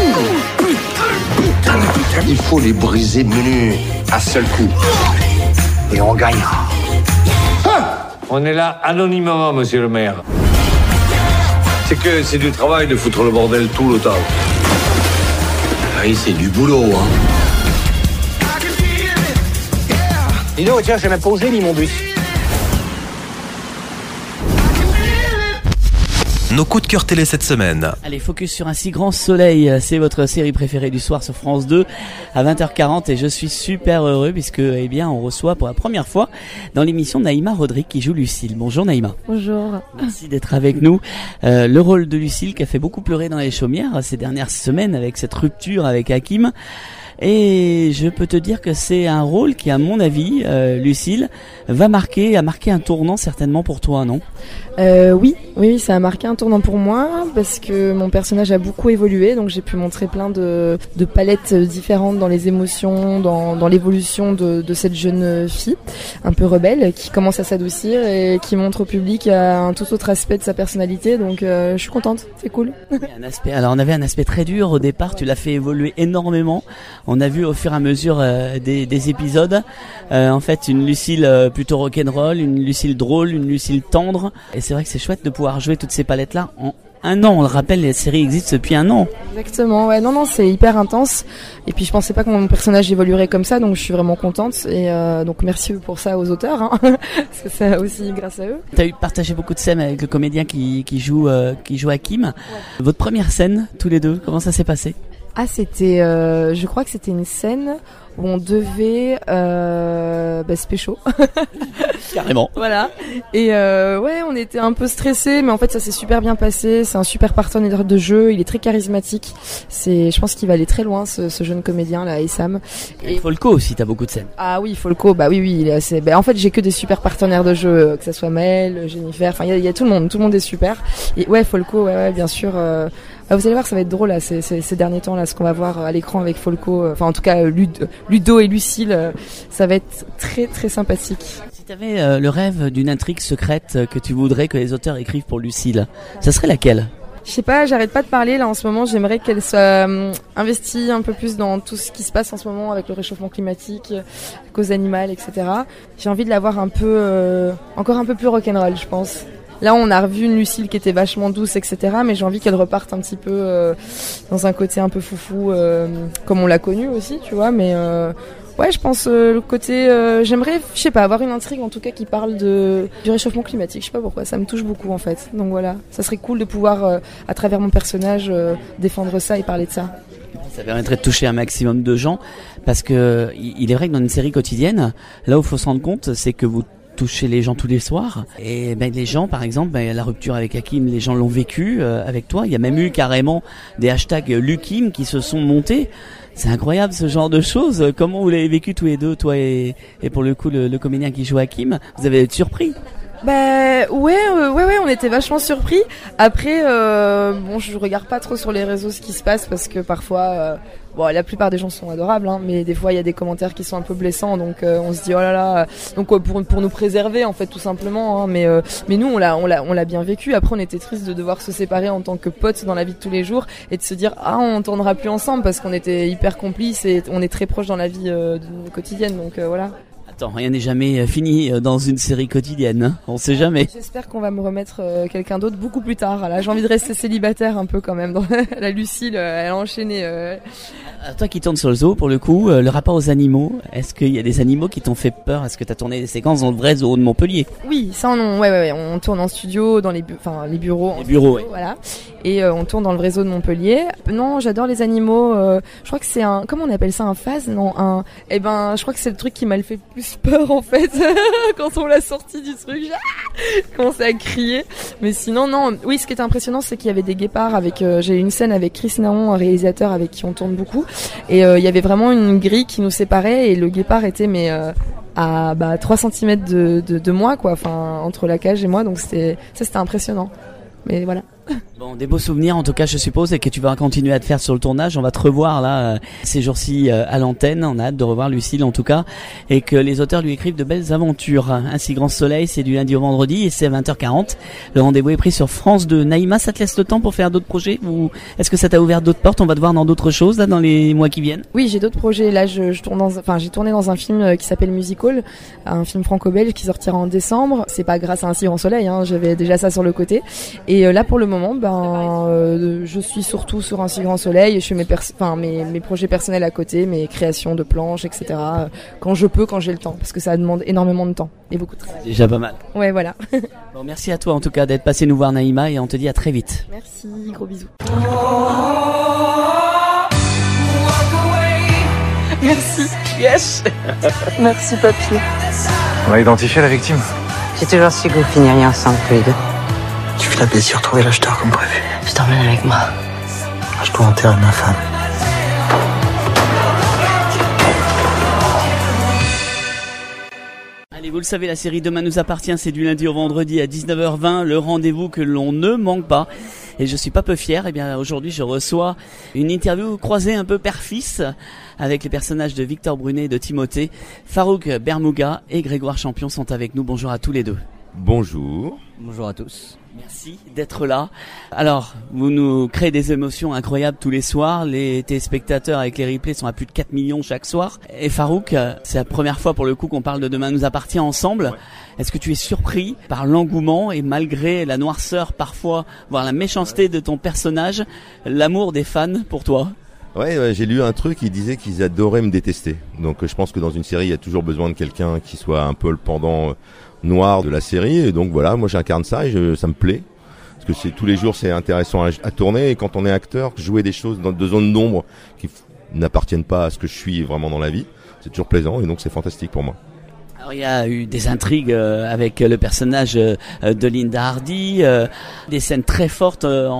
Il faut les briser menus à seul coup. Et on gagnera. On est là anonymement, monsieur le maire. C'est que c'est du travail de foutre le bordel tout le temps. Oui, c'est du boulot, Dis donc, tiens, j'ai même pas osé, mis mon bus. Nos coups de cœur télé cette semaine. Allez, focus sur Un si grand soleil, c'est votre série préférée du soir sur France 2 à 20h40, et je suis super heureux puisque on reçoit pour la première fois dans l'émission Naïma Rodrigue qui joue Lucille. Bonjour Naïma. Bonjour. Merci d'être avec nous. Le rôle de Lucille qui a fait beaucoup pleurer dans les chaumières ces dernières semaines avec cette rupture avec Hakim. Et je peux te dire que c'est un rôle qui, à mon avis, Lucille, a marqué un tournant certainement pour toi, non ? Oui, ça a marqué un tournant pour moi parce que mon personnage a beaucoup évolué, donc j'ai pu montrer plein de palettes différentes dans les émotions, dans l'évolution de cette jeune fille un peu rebelle qui commence à s'adoucir et qui montre au public un tout autre aspect de sa personnalité, donc je suis contente, c'est cool. Alors on avait un aspect très dur au départ, tu l'as fait évoluer énormément, on a vu au fur et à mesure des épisodes, en fait une Lucille plutôt rock'n'roll, une Lucille drôle, une Lucille tendre, et c'est vrai que c'est chouette de pouvoir jouer toutes ces palettes-là en un an. On le rappelle, les séries existent depuis un an. Exactement, ouais, non, c'est hyper intense. Et puis je pensais pas que mon personnage évoluerait comme ça, donc je suis vraiment contente. Et donc merci pour ça aux auteurs, hein, parce que c'est aussi grâce à eux. T'as eu partagé beaucoup de scènes avec le comédien qui joue Hakim. Ouais. Votre première scène, tous les deux, comment ça s'est passé ? C'était, je crois que c'était une scène où on devait se pécho. Carrément. Voilà. Et on était un peu stressés, mais en fait ça s'est super bien passé. C'est un super partenaire de jeu, il est très charismatique. Je pense qu'il va aller très loin, ce jeune comédien là, Essam. Et Folco aussi, t'as beaucoup de scènes. Ah oui, Folco, oui, il est assez. En fait, j'ai que des super partenaires de jeu, que ça soit Maël, Jennifer. Enfin, il y a tout le monde est super. Et ouais, Folco, ouais, bien sûr. Vous allez voir, ça va être drôle là, ces derniers temps là, ce qu'on va voir à l'écran avec Folco, enfin en tout cas Ludo et Lucille, ça va être très très sympathique. Si tu avais le rêve d'une intrigue secrète que tu voudrais que les auteurs écrivent pour Lucille, ça serait laquelle ? Je sais pas, j'arrête pas de parler là en ce moment, j'aimerais qu'elle soit investie un peu plus dans tout ce qui se passe en ce moment avec le réchauffement climatique, la cause animale, etc. J'ai envie de la voir encore un peu plus rock'n'roll, je pense. Là, on a revu une Lucille qui était vachement douce, etc. Mais j'ai envie qu'elle reparte un petit peu dans un côté un peu foufou, comme on l'a connu aussi, tu vois. Mais ouais, je pense le côté... j'aimerais, je sais pas, avoir une intrigue en tout cas qui parle du réchauffement climatique. Je sais pas pourquoi, ça me touche beaucoup en fait. Donc voilà, ça serait cool de pouvoir, à travers mon personnage, défendre ça et parler de ça. Ça permettrait de toucher un maximum de gens, parce que il est vrai que dans une série quotidienne, là où il faut se rendre compte, c'est que vous toucher les gens tous les soirs, et les gens par exemple, la rupture avec Hakim, les gens l'ont vécu avec toi, il y a même eu carrément des hashtags Lukim qui se sont montés. C'est incroyable ce genre de choses. Comment vous l'avez vécu tous les deux, toi et pour le coup le comédien qui joue Hakim, vous avez été surpris? Ouais, on était vachement surpris. Après, je regarde pas trop sur les réseaux ce qui se passe parce que parfois, la plupart des gens sont adorables, hein, mais des fois il y a des commentaires qui sont un peu blessants, donc on se dit oh là là. Donc pour nous préserver en fait tout simplement, hein, mais nous on l'a bien vécu. Après on était triste de devoir se séparer en tant que potes dans la vie de tous les jours et de se dire on tournera plus ensemble parce qu'on était hyper complices et on est très proches dans la vie quotidienne, donc voilà. Attends, rien n'est jamais fini dans une série quotidienne, hein, on sait jamais. J'espère qu'on va me remettre quelqu'un d'autre beaucoup plus tard. Là, j'ai envie de rester célibataire un peu quand même. La Lucille, elle a enchaîné. Toi qui tournes sur le zoo, pour le coup, le rapport aux animaux, est-ce qu'il y a des animaux qui t'ont fait peur? Est-ce que tu as tourné des séquences dans le vrai zoo de Montpellier? Oui, ça on tourne en studio, dans les bureaux. Les bureaux, oui. Voilà. Et on tourne dans le vrai zoo de Montpellier. Non, j'adore les animaux. Je crois que c'est comment on appelle ça, un phase? Non, je crois que c'est le truc qui m'a fait plus peur en fait quand on l'a sorti du truc. J'ai commencé à crier. Mais sinon, non. Oui, ce qui était impressionnant, c'est qu'il y avait des guépards j'ai eu une scène avec Chris Naon, un réalisateur avec qui on tourne beaucoup. Et il y avait vraiment une grille qui nous séparait et le guépard était à 3 cm de moi, quoi, enfin entre la cage et moi, donc c'était impressionnant. Mais voilà. Bon, des beaux souvenirs en tout cas je suppose, et que tu vas continuer à te faire sur le tournage. On va te revoir là ces jours-ci à l'antenne. On a hâte de revoir Lucille en tout cas, et que les auteurs lui écrivent de belles aventures. Ainsi Grand Soleil, c'est du lundi au vendredi et c'est à 20h40. Le rendez-vous est pris sur France 2. Naïma, ça te laisse le temps pour faire d'autres projets, ou est-ce que ça t'a ouvert d'autres portes? On va te voir dans d'autres choses là dans les mois qui viennent. Oui, j'ai d'autres projets. Là, j'ai tourné dans un film qui s'appelle Musical, un film franco-belge qui sortira en décembre. C'est pas grâce à Ainsi Grand Soleil, hein, j'avais déjà ça sur le côté. Et là pour le moment, je suis surtout sur Ainsi Grand Soleil et je fais mes projets personnels à côté, mes créations de planches, etc. Quand je peux, quand j'ai le temps, parce que ça demande énormément de temps et beaucoup de travail. Déjà pas mal. Ouais, voilà. Bon, merci à toi en tout cas d'être passé nous voir, Naïma, et on te dit à très vite. Merci, gros bisous. Merci. Yes. Merci, papy. On a identifié la victime. J'ai toujours su que vous finiriez ensemble tous les deux. Tu fais la baisse sur retrouver l'acheteur comme prévu. Je t'emmène avec moi. Je dois enterrer ma femme. vous le savez, la série Demain nous appartient, c'est du lundi au vendredi à 19h20, le rendez-vous que l'on ne manque pas. Et je suis pas peu fier, eh bien aujourd'hui je reçois une interview croisée un peu père-fils avec les personnages de Victor Brunet et de Timothée. Farouk Bermouga et Grégoire Champion sont avec nous. Bonjour à tous les deux. Bonjour. Bonjour à tous. Merci d'être là. Alors, vous nous créez des émotions incroyables tous les soirs. Les téléspectateurs avec les replays sont à plus de 4 millions chaque soir. Et Farouk, c'est la première fois pour le coup qu'on parle de Demain nous appartient ensemble. Ouais. Est-ce que tu es surpris par l'engouement et malgré la noirceur parfois, voire la méchanceté de ton personnage, l'amour des fans pour toi ? Ouais, j'ai lu un truc qui disait qu'ils adoraient me détester. Donc je pense que dans une série, il y a toujours besoin de quelqu'un qui soit un peu le pendant noir de la série. Et donc voilà, moi j'incarne ça et ça me plaît. Parce que tous les jours, c'est intéressant à tourner. Et quand on est acteur, jouer des choses dans de zones d'ombre qui n'appartiennent pas à ce que je suis vraiment dans la vie, c'est toujours plaisant et donc c'est fantastique pour moi. Alors il y a eu des intrigues avec le personnage de Linda Hardy, des scènes très fortes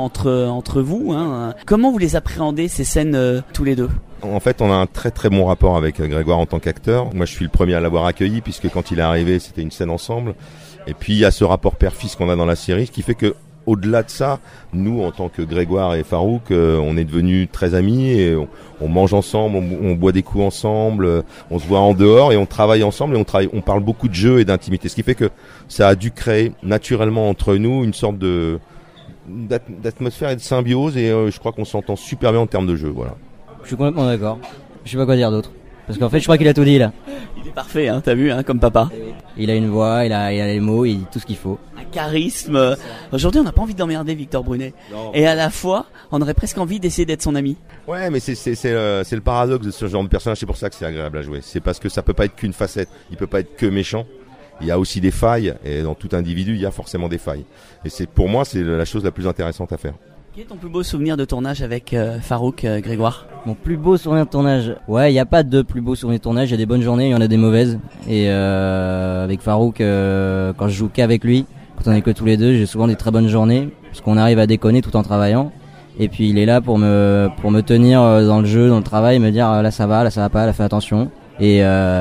entre vous. Hein. Comment vous les appréhendez ces scènes tous les deux ? En fait, on a un très très bon rapport avec Grégoire en tant qu'acteur. Moi, je suis le premier à l'avoir accueilli puisque quand il est arrivé, c'était une scène ensemble. Et puis il y a ce rapport père-fils qu'on a dans la série, ce qui fait que au-delà de ça, nous, en tant que Grégoire et Farouk, on est devenus très amis et on mange ensemble, on boit des coups ensemble, on se voit en dehors et on travaille ensemble et on parle beaucoup de jeux et d'intimité. Ce qui fait que ça a dû créer naturellement entre nous une sorte d'atmosphère et de symbiose et je crois qu'on s'entend super bien en termes de jeu. Voilà. Je suis complètement d'accord. Je sais pas quoi dire d'autre. Parce qu'en fait, je crois qu'il a tout dit là. Il est parfait, hein, t'as vu, hein, comme papa. Il a une voix, il a les mots, il dit tout ce qu'il faut. Un charisme. Aujourd'hui, on n'a pas envie d'emmerder Victor Brunet. Non. Et à la fois, on aurait presque envie d'essayer d'être son ami. Ouais, mais c'est le paradoxe de ce genre de personnage. C'est pour ça que c'est agréable à jouer. C'est parce que ça peut pas être qu'une facette. Il peut pas être que méchant. Il y a aussi des failles. Et dans tout individu, il y a forcément des failles. Et pour moi, c'est la chose la plus intéressante à faire. Quel est ton plus beau souvenir de tournage avec Farouk, Grégoire ? Mon plus beau souvenir de tournage ? Ouais, il n'y a pas de plus beau souvenir de tournage. Il y a des bonnes journées, il y en a des mauvaises. Et avec Farouk, quand je joue qu'avec lui, quand on est que tous les deux, j'ai souvent des très bonnes journées. Parce qu'on arrive à déconner tout en travaillant. Et puis il est là pour me tenir dans le jeu, dans le travail, me dire là ça va pas, là fais attention. Et il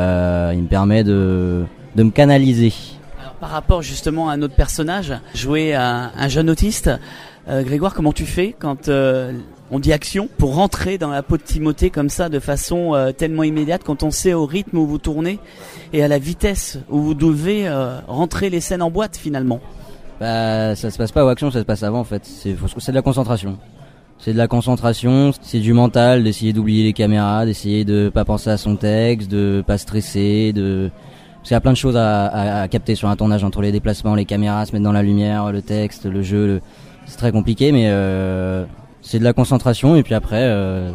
me permet de me canaliser. Alors, par rapport justement à un autre personnage, jouer un jeune autiste, Grégoire, comment tu fais quand on dit action pour rentrer dans la peau de Timothée comme ça de façon tellement immédiate, quand on sait au rythme où vous tournez et à la vitesse où vous devez rentrer les scènes en boîte finalement ? Bah ça se passe pas aux actions, ça se passe avant en fait. C'est de la concentration. C'est de la concentration, c'est du mental, d'essayer d'oublier les caméras, d'essayer de pas penser à son texte, de pas stresser, parce qu'il y a plein de choses à capter sur un tournage entre les déplacements, les caméras, se mettre dans la lumière, le texte, le jeu. C'est très compliqué, mais c'est de la concentration et puis après,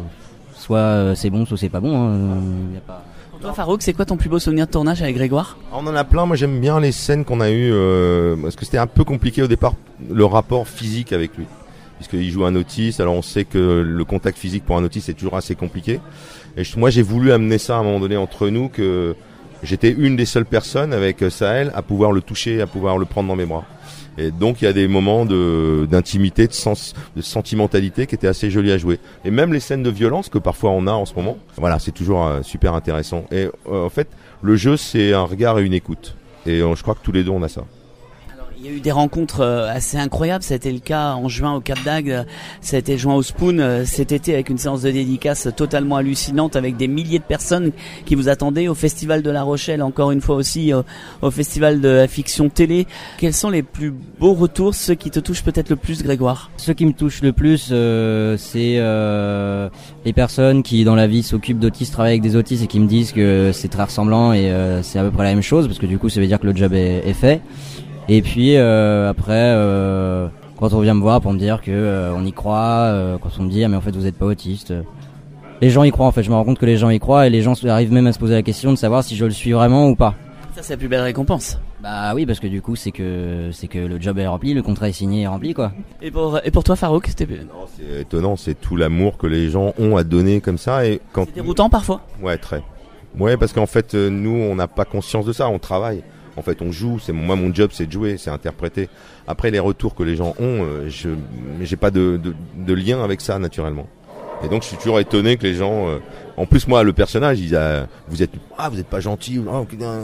soit c'est bon, soit c'est pas bon. Y a pas... Pour toi, Farouk, c'est quoi ton plus beau souvenir de tournage avec Grégoire ? On en a plein. Moi, j'aime bien les scènes qu'on a eues parce que c'était un peu compliqué au départ, le rapport physique avec lui, puisqu'il joue un autiste. Alors, on sait que le contact physique pour un autiste c'est toujours assez compliqué. Et moi, j'ai voulu amener ça à un moment donné entre nous, que j'étais une des seules personnes avec Sahel à pouvoir le toucher, à pouvoir le prendre dans mes bras. Et donc il y a des moments d'intimité, de sentimentalité qui étaient assez jolis à jouer. Et même les scènes de violence que parfois on a en ce moment, voilà, c'est toujours super intéressant. Et en fait, le jeu c'est un regard et une écoute. Et je crois que tous les deux on a ça. Il y a eu des rencontres assez incroyables, ça a été le cas en juin au Cap d'Agde, ça a été juin au Spoon cet été avec une séance de dédicace totalement hallucinante avec des milliers de personnes qui vous attendaient au Festival de La Rochelle, encore une fois aussi au Festival de la Fiction Télé. Quels sont les plus beaux retours, ceux qui te touchent peut-être le plus, Grégoire ? Ceux qui me touchent le plus, c'est les personnes qui dans la vie s'occupent d'autistes, travaillent avec des autistes et qui me disent que c'est très ressemblant et c'est à peu près la même chose parce que du coup ça veut dire que le job est fait. Et puis après, quand on vient me voir pour me dire que on y croit, quand on me dit ah mais en fait vous êtes pas autiste, les gens y croient en fait. Je me rends compte que les gens y croient et les gens arrivent même à se poser la question de savoir si je le suis vraiment ou pas. Ça c'est la plus belle récompense. Bah oui, parce que du coup c'est que le job est rempli, le contrat est signé et rempli quoi. Et pour toi Farouk, c'était... Non, c'est étonnant, c'est tout l'amour que les gens ont à donner comme ça et quand. C'est déroutant parfois. Ouais, très. Ouais, parce qu'en fait nous on n'a pas conscience de ça, on travaille. En fait, on joue. Moi, mon job, c'est de jouer, c'est interpréter. Après, les retours que les gens ont, j'ai pas de lien avec ça naturellement. Et donc, je suis toujours étonné que les gens. En plus, moi, le personnage, vous êtes pas gentil.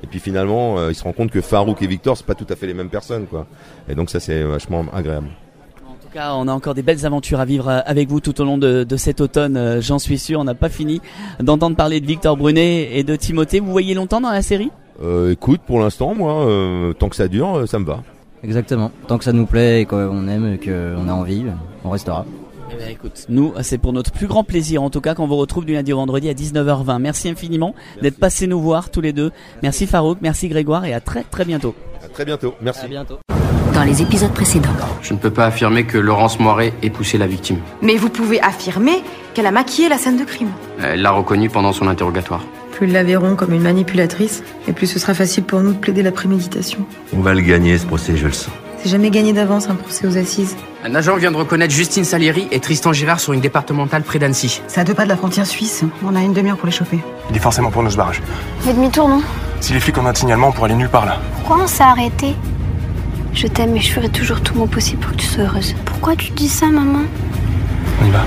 Et puis finalement, il se rend compte que Farouk et Victor, c'est pas tout à fait les mêmes personnes, quoi. Et donc ça, c'est vachement agréable. En tout cas, on a encore des belles aventures à vivre avec vous tout au long de cet automne, j'en suis sûr. On n'a pas fini d'entendre parler de Victor Brunet et de Timothée. Vous voyez longtemps dans la série ? Écoute, pour l'instant, moi, tant que ça dure, ça me va. Exactement. Tant que ça nous plaît et qu'on aime et qu'on a envie, on restera. Eh bien, écoute, nous, c'est pour notre plus grand plaisir, en tout cas, qu'on vous retrouve du lundi au vendredi à 19h20. Merci infiniment d'être passés nous voir tous les deux. Merci Farouk, merci Grégoire et à très très bientôt. À très bientôt, merci. À bientôt. Dans les épisodes précédents. Je ne peux pas affirmer que Laurence Moiret ait poussé la victime. Mais vous pouvez affirmer qu'elle a maquillé la scène de crime. Elle l'a reconnue pendant son interrogatoire. Plus ils la verront comme une manipulatrice, et plus ce sera facile pour nous de plaider la préméditation. On va le gagner, ce procès, je le sens. C'est jamais gagné d'avance un procès aux assises. Un agent vient de reconnaître Justine Salieri et Tristan Girard sur une départementale près d'Annecy. C'est à 2 pas de la frontière suisse. On a une demi-heure pour les choper. Il est forcément pour nous ce barrage. Fais demi-tour, non? Si les flics ont un signalement, on pourrait aller nulle part là. Pourquoi on s'est arrêté? Je t'aime et je ferai toujours tout mon possible pour que tu sois heureuse. Pourquoi tu dis ça, maman? On y va.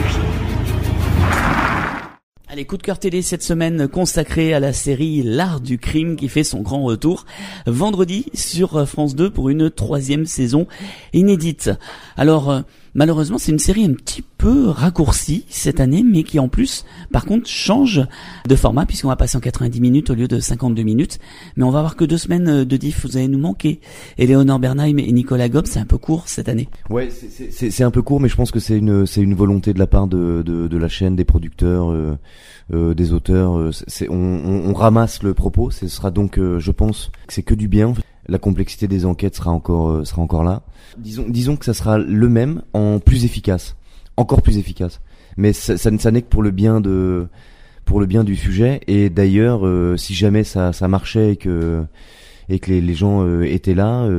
Allez, coup de cœur télé cette semaine consacré à la série L'Art du Crime qui fait son grand retour vendredi sur France 2 pour une 3e saison inédite. Alors, malheureusement, c'est une série un petit peu raccourcie cette année, mais qui en plus, par contre, change de format puisqu'on va passer en 90 minutes au lieu de 52 minutes. Mais on va avoir que 2 semaines de diff, vous allez nous manquer. Éléonore Bernheim et Nicolas Gob, c'est un peu court cette année. Ouais, c'est un peu court, mais je pense que c'est une volonté de la part de la chaîne, des producteurs, des auteurs. On ramasse le propos. Ce sera donc, je pense, que c'est que du bien. La complexité des enquêtes sera encore là. Disons que ça sera le même en plus efficace, encore plus efficace. Mais ça n'est que pour le bien du sujet. Et d'ailleurs, si jamais ça marchait et que les gens étaient là,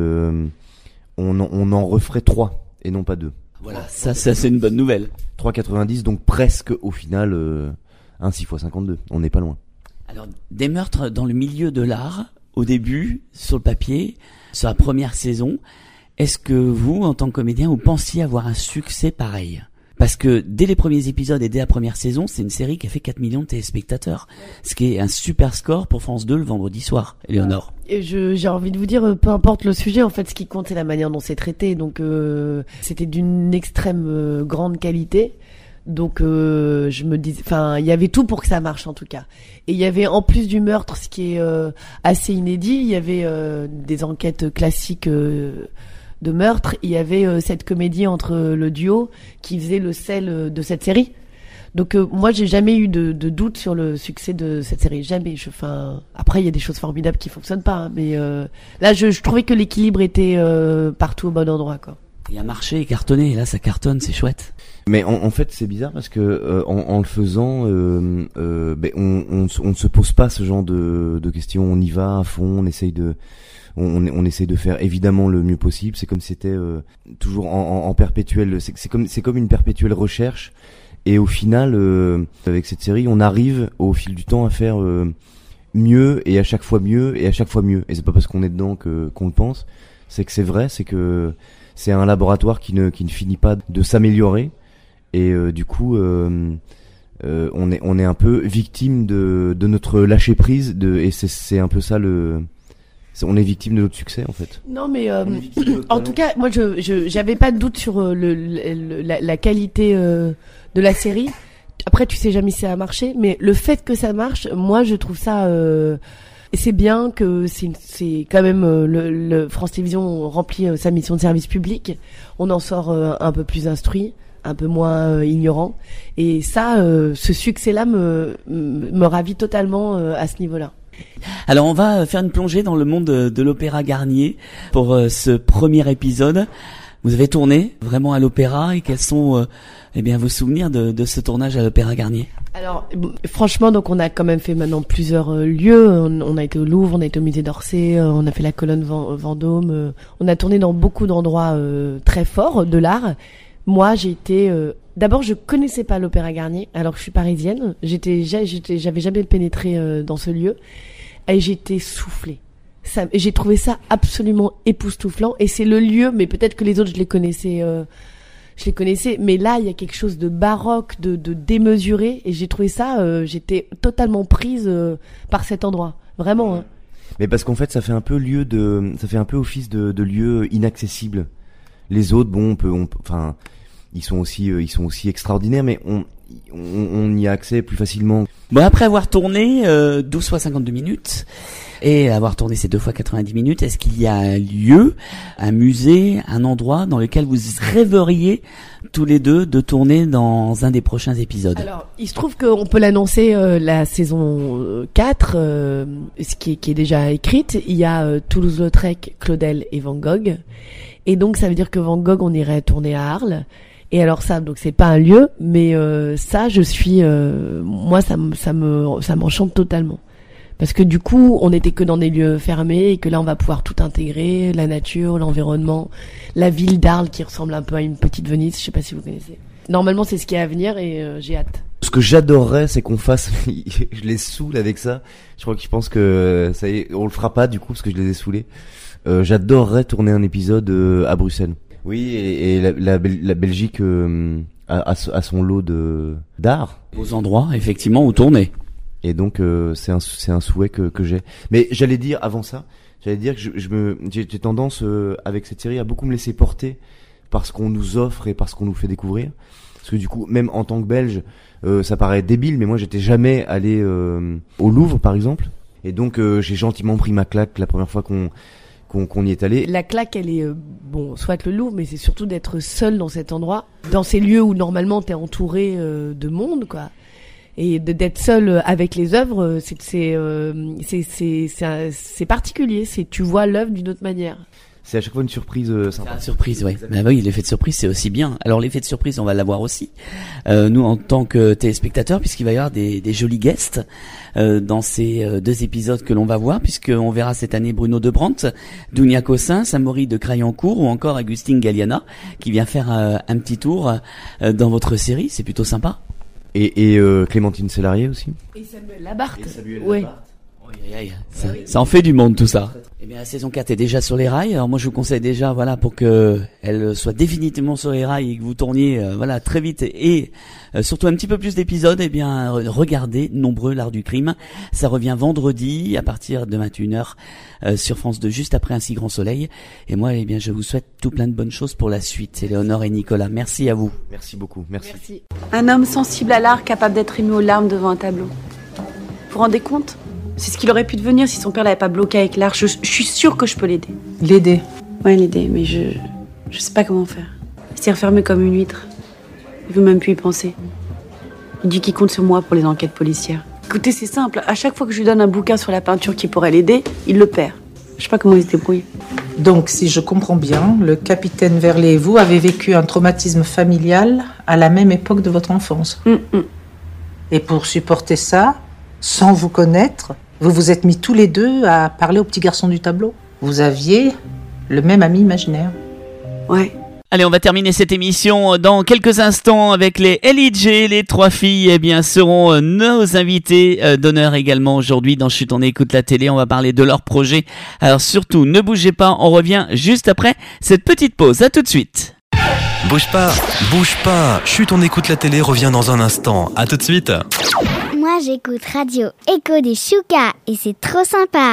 on en referait 3 et non pas 2. Voilà, ça c'est une bonne nouvelle. 3,90, donc presque au final un 6x52. On n'est pas loin. Alors, des meurtres dans le milieu de l'art, au début, sur le papier, sur la première saison. Est-ce que vous, en tant que comédien, vous pensiez avoir un succès pareil ? Parce que dès les premiers épisodes et dès la première saison, c'est une série qui a fait 4 millions de téléspectateurs. Ce qui est un super score pour France 2 le vendredi soir. Éléonore. Et j'ai envie de vous dire, peu importe le sujet, en fait, ce qui compte, c'est la manière dont c'est traité. Donc, c'était d'une extrême grande qualité. Donc je me dis, enfin, il y avait tout pour que ça marche en tout cas. Et il y avait en plus du meurtre, ce qui est assez inédit, il y avait des enquêtes classiques de meurtre. Il y avait cette comédie entre le duo qui faisait le sel de cette série. Donc moi j'ai jamais eu de doute sur le succès de cette série, jamais. Après il y a des choses formidables qui fonctionnent pas, hein, mais là je trouvais que l'équilibre était partout au bon endroit, quoi. Il y a marché et cartonné, et là ça cartonne, c'est chouette. Mais en fait c'est bizarre parce que en le faisant, on ne se pose pas ce genre de questions. On y va à fond, on essaye de faire évidemment le mieux possible. C'est comme si c'était toujours en perpétuel. C'est comme une perpétuelle recherche. Et au final, avec cette série, on arrive au fil du temps à faire mieux et à chaque fois mieux et à chaque fois mieux. Et c'est pas parce qu'on est dedans qu'on le pense. C'est que c'est vrai, c'est que c'est un laboratoire qui ne finit pas de s'améliorer. Et du coup, on est un peu victime de notre lâcher prise. Et c'est un peu ça on est victime de notre succès en fait. Non mais en tout cas, moi j'avais pas de doute sur la qualité de la série. Après, tu sais jamais si ça a marché, mais le fait que ça marche, moi je trouve ça. C'est bien que c'est quand même le France Télévisions remplit sa mission de service public. On en sort un peu plus instruit, un peu moins ignorant. Et ça, ce succès-là me ravit totalement à ce niveau-là. Alors on va faire une plongée dans le monde de l'Opéra Garnier pour ce premier épisode. Vous avez tourné vraiment à l'Opéra et quels sont vos souvenirs de ce tournage à l'Opéra Garnier? Alors franchement, donc on a quand même fait maintenant plusieurs lieux. On a été au Louvre, on a été au musée d'Orsay, on a fait la colonne Vendôme. On a tourné dans beaucoup d'endroits très forts de l'art. Moi, j'ai été d'abord, je connaissais pas l'Opéra Garnier, alors que je suis parisienne. J'avais jamais pénétré dans ce lieu, et j'étais soufflée. J'ai trouvé ça absolument époustouflant, et c'est le lieu. Mais peut-être que les autres, je les connaissais, mais là, il y a quelque chose de baroque, de démesuré, et j'ai trouvé ça. J'étais totalement prise par cet endroit, vraiment. Hein. Mais parce qu'en fait, ça fait un peu office de lieu inaccessible. Les autres, bon, enfin, ils sont aussi extraordinaires, mais on y a accès plus facilement. Bon, après avoir tourné 12 fois 52 minutes et avoir tourné ces 2 fois 90 minutes, est-ce qu'il y a un lieu, un musée, un endroit dans lequel vous rêveriez tous les deux de tourner dans un des prochains épisodes? Alors, il se trouve qu'on peut l'annoncer la saison 4, ce qui est déjà écrite. Il y a Toulouse-Lautrec, Claudel et Van Gogh. Et donc, ça veut dire que Van Gogh, on irait tourner à Arles. Et alors ça, donc c'est pas un lieu, mais ça, je suis, moi, ça m'enchante totalement. Parce que du coup, on n'était que dans des lieux fermés et que là, on va pouvoir tout intégrer, la nature, l'environnement, la ville d'Arles qui ressemble un peu à une petite Venise, je sais pas si vous connaissez. Normalement, c'est ce qui est à venir et j'ai hâte. Ce que j'adorerais, c'est qu'on fasse, je les saoule avec ça. Je pense que ça y est, on le fera pas du coup parce que je les ai saoulés. J'adorerais tourner un épisode à Bruxelles. Oui, et la Belgique a son lot d'art. Aux endroits, effectivement, où tourner. Et donc c'est un souhait que j'ai. Mais j'allais dire avant ça, que j'ai tendance avec cette série à beaucoup me laisser porter par ce qu'on nous offre et par ce qu'on nous fait découvrir. Parce que du coup, même en tant que Belge, ça paraît débile, mais moi j'étais jamais allé au Louvre par exemple. Et donc j'ai gentiment pris ma claque la première fois qu'on y est allé. La claque, elle est soit le Louvre, mais c'est surtout d'être seul dans cet endroit, dans ces lieux où normalement t'es entouré de monde, quoi. Et d'être seul avec les œuvres, c'est particulier. Tu vois l'œuvre d'une autre manière. C'est à chaque fois une surprise sympa. C'est une surprise, oui. Mais oui, l'effet de surprise, c'est aussi bien. Alors l'effet de surprise, on va l'avoir aussi. Nous, en tant que téléspectateurs, puisqu'il va y avoir des jolis guests dans ces 2 épisodes que l'on va voir, puisqu'on verra cette année Bruno Debrandt, Dounia Cossin, Samori de Crayancourt ou encore Agustin Galliana qui vient faire un petit tour dans votre série. C'est plutôt sympa. Et Clémentine Sélarié aussi. Et Samuel Labarthe. Ouais. Ça en fait du monde tout ça. Eh bien la saison 4 est déjà sur les rails. Alors moi je vous conseille déjà pour que elle soit définitivement sur les rails et que vous tourniez très vite et surtout un petit peu plus d'épisodes, regardez Nombreux l'art du crime. Ça revient vendredi à partir de 21h sur France 2 juste après Un si grand soleil. Et moi je vous souhaite tout plein de bonnes choses pour la suite. Éléonore et Nicolas, merci à vous. Merci beaucoup. Merci. Un homme sensible à l'art capable d'être ému aux larmes devant un tableau. Vous vous rendez compte ? C'est ce qu'il aurait pu devenir si son père l'avait pas bloqué avec l'art. Je suis sûre que je peux l'aider. L'aider? Ouais, l'aider, mais je sais pas comment faire. Il s'est refermé comme une huître. Il veut même plus y penser. Il dit qu'il compte sur moi pour les enquêtes policières. Écoutez, c'est simple. À chaque fois que je lui donne un bouquin sur la peinture qui pourrait l'aider, il le perd. Je sais pas comment il se débrouille. Donc, si je comprends bien, le capitaine Verlet et vous avez vécu un traumatisme familial à la même époque de votre enfance. Et pour supporter ça, sans vous connaître, vous vous êtes mis tous les deux à parler au petit garçon du tableau. Vous aviez le même ami imaginaire. Ouais. Allez, on va terminer cette émission dans quelques instants avec les LIJ. Les 3 filles, seront nos invités d'honneur également aujourd'hui dans Chut, on écoute la télé. On va parler de leur projet. Alors surtout, ne bougez pas. On revient juste après cette petite pause. À tout de suite. Bouge pas. Chut, on écoute la télé revient dans un instant. À tout de suite. Moi, j'écoute Radio Écho des Choucas et c'est trop sympa.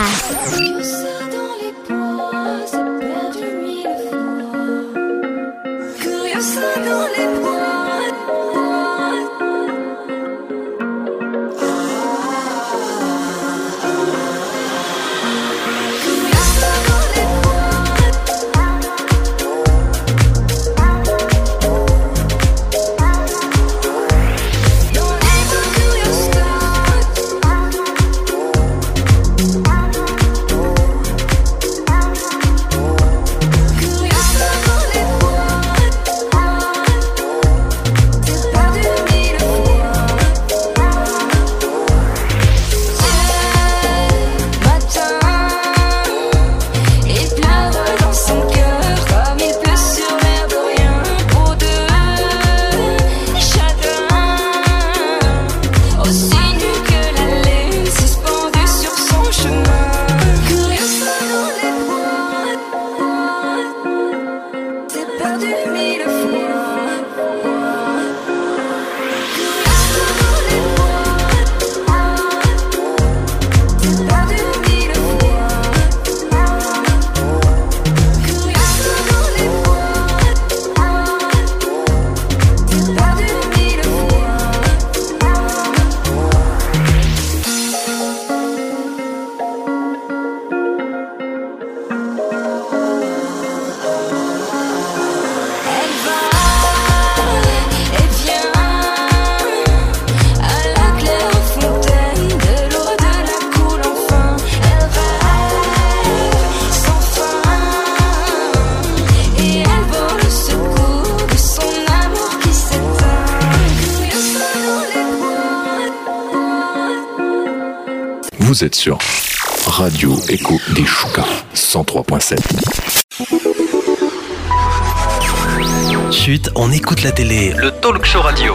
Vous êtes sur Radio Écho des Choucas 103.7. Chut, on écoute la télé. Le talk show radio.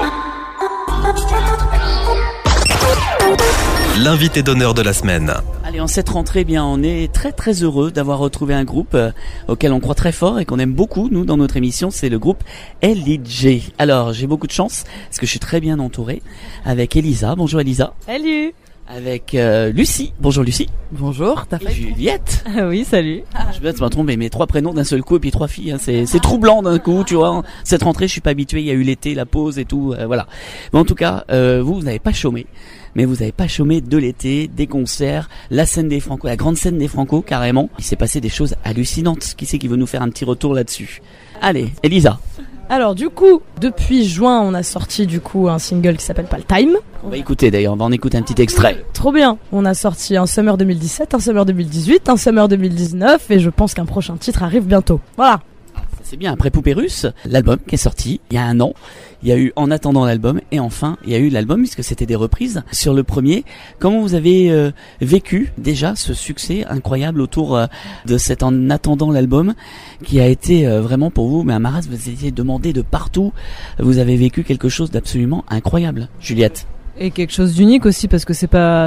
L'invité d'honneur de la semaine. Allez, en cette rentrée, bien, on est très très heureux d'avoir retrouvé un groupe auquel on croit très fort et qu'on aime beaucoup, nous, dans notre émission, c'est le groupe LIJ. Alors, j'ai beaucoup de chance, parce que je suis très bien entouré, avec Elisa. Bonjour Elisa. Salut. Avec Lucie. Bonjour Lucie. Bonjour, t'as fait Juliette. Oui, salut. Je vais me tromper, mais 3 prénoms d'un seul coup et puis 3 filles, hein. C'est troublant d'un coup, tu vois. Cette rentrée, je suis pas habitué, il y a eu l'été, la pause et tout, voilà. Mais en tout cas, vous n'avez pas chômé. Mais vous n'avez pas chômé de l'été, des concerts, la scène des Franco, la grande scène des Franco, carrément. Il s'est passé des choses hallucinantes. Qui c'est qui veut nous faire un petit retour là-dessus? Allez, Elisa. Alors du coup, depuis juin, on a sorti un single qui s'appelle Paltime. On va écouter d'ailleurs, on va en écouter un petit extrait. Trop bien. On a sorti un Summer 2017, un Summer 2018, un Summer 2019 et je pense qu'un prochain titre arrive bientôt. Voilà. C'est bien, après Poupée Russe, l'album qui est sorti il y a 1 an, il y a eu En attendant l'album et enfin il y a eu l'album puisque c'était des reprises sur le premier. Comment vous avez vécu déjà ce succès incroyable autour de cet En attendant l'album qui a été vraiment pour vous, mais un marasme, vous étiez demandé de partout, vous avez vécu quelque chose d'absolument incroyable. Juliette. Et quelque chose d'unique aussi parce que c'est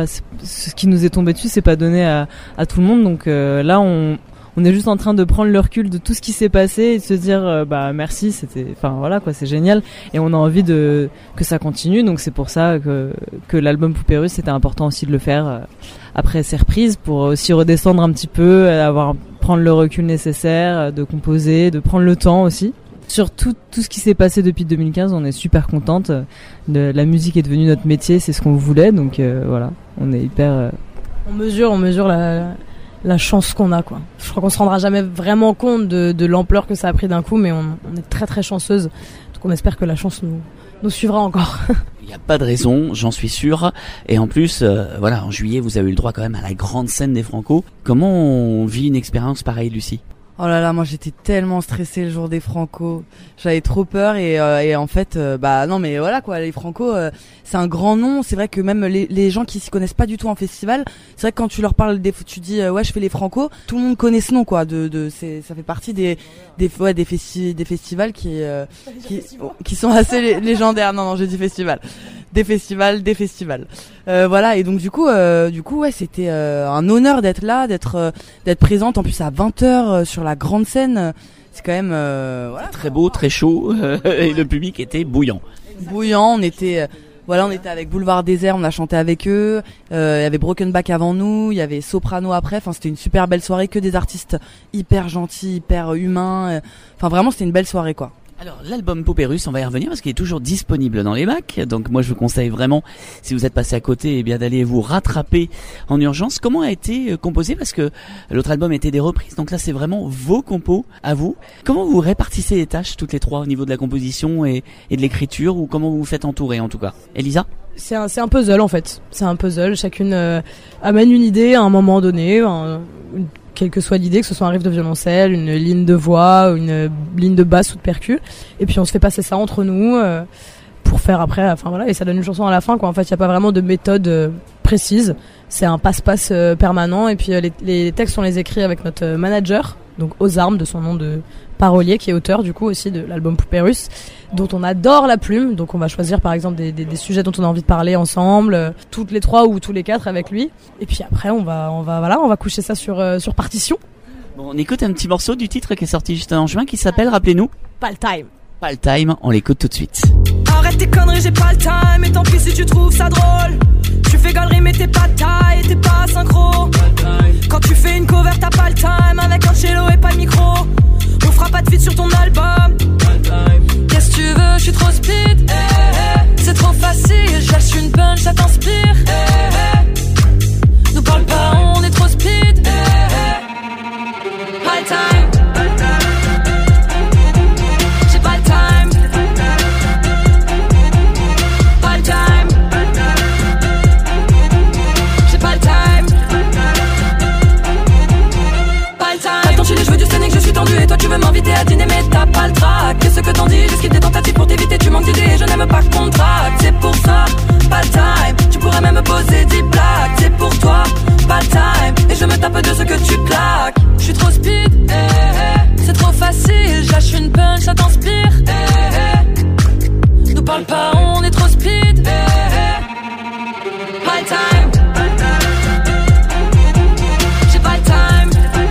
ce qui nous est tombé dessus, c'est pas donné à tout le monde, donc là on est juste en train de prendre le recul de tout ce qui s'est passé et de se dire merci, c'est génial et on a envie que ça continue, donc c'est pour ça que l'album Poupée Russe c'était important aussi de le faire après ces reprises pour aussi redescendre un petit peu, prendre le recul nécessaire, de composer, de prendre le temps aussi. Sur tout ce qui s'est passé depuis 2015, on est super contente. La musique est devenue notre métier, c'est ce qu'on voulait, donc voilà, on est hyper. On mesure la chance qu'on a, quoi. Je crois qu'on se rendra jamais vraiment compte de l'ampleur que ça a pris d'un coup, mais on est très très chanceuse. Donc on espère que la chance nous suivra encore. Il n'y a pas de raison, j'en suis sûr. Et en plus, en juillet, vous avez eu le droit quand même à la grande scène des Franco. Comment on vit une expérience pareille, Lucie ? Oh là là, moi j'étais tellement stressée le jour des Franco. J'avais trop peur et en fait, non mais voilà quoi, les Franco, c'est un grand nom. C'est vrai que même les gens qui s'y connaissent pas du tout en festival, c'est vrai que quand tu leur parles, tu dis ouais je fais les Franco, tout le monde connaît ce nom quoi. Ça fait partie des festivals qui sont assez légendaires. Non j'ai dit festival. Des festivals. Voilà, et donc du coup ouais, c'était un honneur d'être là, d'être présente en plus à 20h sur la grande scène. C'est quand même voilà, très beau, très chaud et le public était bouillant. On était avec Boulevard Désert, on a chanté avec eux, il y avait Broken Back avant nous, il y avait Soprano après, enfin c'était une super belle soirée, que des artistes hyper gentils, hyper humains, enfin vraiment c'était une belle soirée quoi. Alors l'album Poupée Russe, on va y revenir parce qu'il est toujours disponible dans les bacs, donc moi je vous conseille vraiment, si vous êtes passé à côté, d'aller vous rattraper en urgence. Comment a été composé, parce que l'autre album était des reprises, donc là c'est vraiment vos compos à vous. Comment vous répartissez les tâches toutes les trois au niveau de la composition et de l'écriture, ou comment vous vous faites entourer en tout cas? Elisa? C'est un puzzle en fait, c'est un puzzle, chacune amène une idée à un moment donné, quelle que soit l'idée, que ce soit un riff de violoncelle, une ligne de voix, une ligne de basse ou de percu, et puis on se fait passer ça entre nous pour faire après, et ça donne une chanson à la fin quoi. En fait il n'y a pas vraiment de méthode précise, c'est un passe-passe permanent, et puis les textes on les écrit avec notre manager, donc aux armes de son nom de parolier, qui est auteur du coup aussi de l'album Poupée Russe, dont on adore la plume, donc on va choisir par exemple des sujets dont on a envie de parler ensemble, toutes les 3 ou tous les 4 avec lui, et puis après on va coucher ça sur partition. Bon, on écoute un petit morceau du titre qui est sorti juste en juin qui s'appelle, rappelez-nous, Paltime, on l'écoute tout de suite. Arrête tes conneries, j'ai pas le time, et tant pis si tu trouves ça drôle. Tu fais galerie mais t'es pas taille, t'es pas synchro. Quand tu fais une cover t'as pas le time, avec un cello et pas de micro. On fera pas de feat sur ton album. Qu'est-ce que tu veux, je suis trop speed. C'est trop facile, je lâche une punch, ça t'inspire. Nous parle pas, on est trop speed. High time. J'ai pas le time. Pas le time. J'ai pas le time. Pas le time. Attends, je veux du Sonic, je suis tendu et toi tu veux m'inviter à dîner mais t'as pas le track. Qu'est-ce que t'en dis, j'esquive des tentatives pour t'éviter, tu manques d'idées, je n'aime pas le time, et je me tape de ce que tu claques. Je suis trop speed, c'est trop facile. J'lâche une punch, ça t'inspire, Nous parle pas, on est trop speed, Pas le time, j'ai pas le time.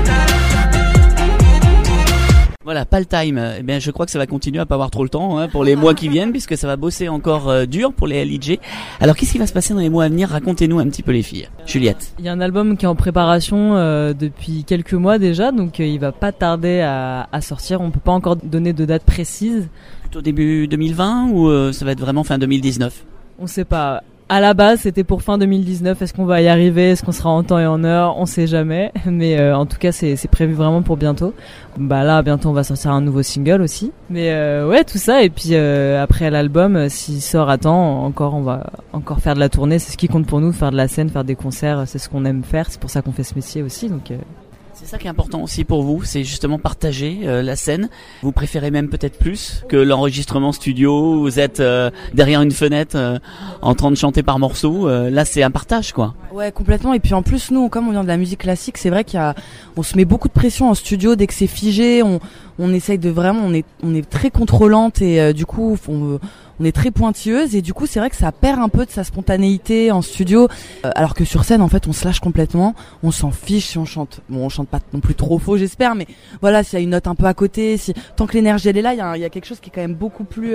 Voilà, pas le time. Eh bien, je crois que ça va continuer à pas avoir trop le temps pour les mois qui viennent, puisque ça va bosser encore dur pour les LIJ. Alors, qu'est-ce qui va se passer dans les mois à venir? Racontez-nous un petit peu les filles. Juliette. Il y a un album qui est en préparation depuis quelques mois déjà, donc il va pas tarder à sortir. On peut pas encore donner de date précise. Plutôt début 2020 ou ça va être vraiment fin 2019? On sait pas. À la base, c'était pour fin 2019. Est-ce qu'on va y arriver? Est-ce qu'on sera en temps et en heure? On sait jamais. Mais en tout cas, c'est prévu vraiment pour bientôt. Bah là, bientôt, on va sortir un nouveau single aussi. Mais ouais, tout ça. Et puis après l'album, s'il sort à temps, on va encore faire de la tournée. C'est ce qui compte pour nous, faire de la scène, faire des concerts. C'est ce qu'on aime faire. C'est pour ça qu'on fait ce métier aussi. Donc c'est ça qui est important aussi pour vous, c'est justement partager la scène. Vous préférez même peut-être plus que l'enregistrement studio, vous êtes derrière une fenêtre en train de chanter par morceaux. Là, c'est un partage, quoi. Ouais, complètement. Et puis en plus, nous, comme on vient de la musique classique, c'est vrai on se met beaucoup de pression en studio dès que c'est figé. On essaye de vraiment, on est très contrôlante et du coup, on est très pointilleuse et du coup, c'est vrai que ça perd un peu de sa spontanéité en studio, alors que sur scène, en fait, on se lâche complètement. On s'en fiche si on chante. Bon, on chante pas non plus trop faux, j'espère, mais voilà, s'il y a une note un peu à côté, tant que l'énergie elle est là, il y a quelque chose qui est quand même beaucoup plus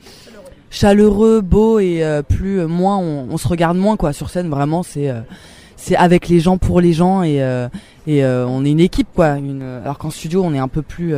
chaleureux, beau et moins on se regarde moins, quoi. Sur scène, vraiment, c'est avec les gens, pour les gens et on est une équipe, quoi. Alors qu'en studio, on est un peu plus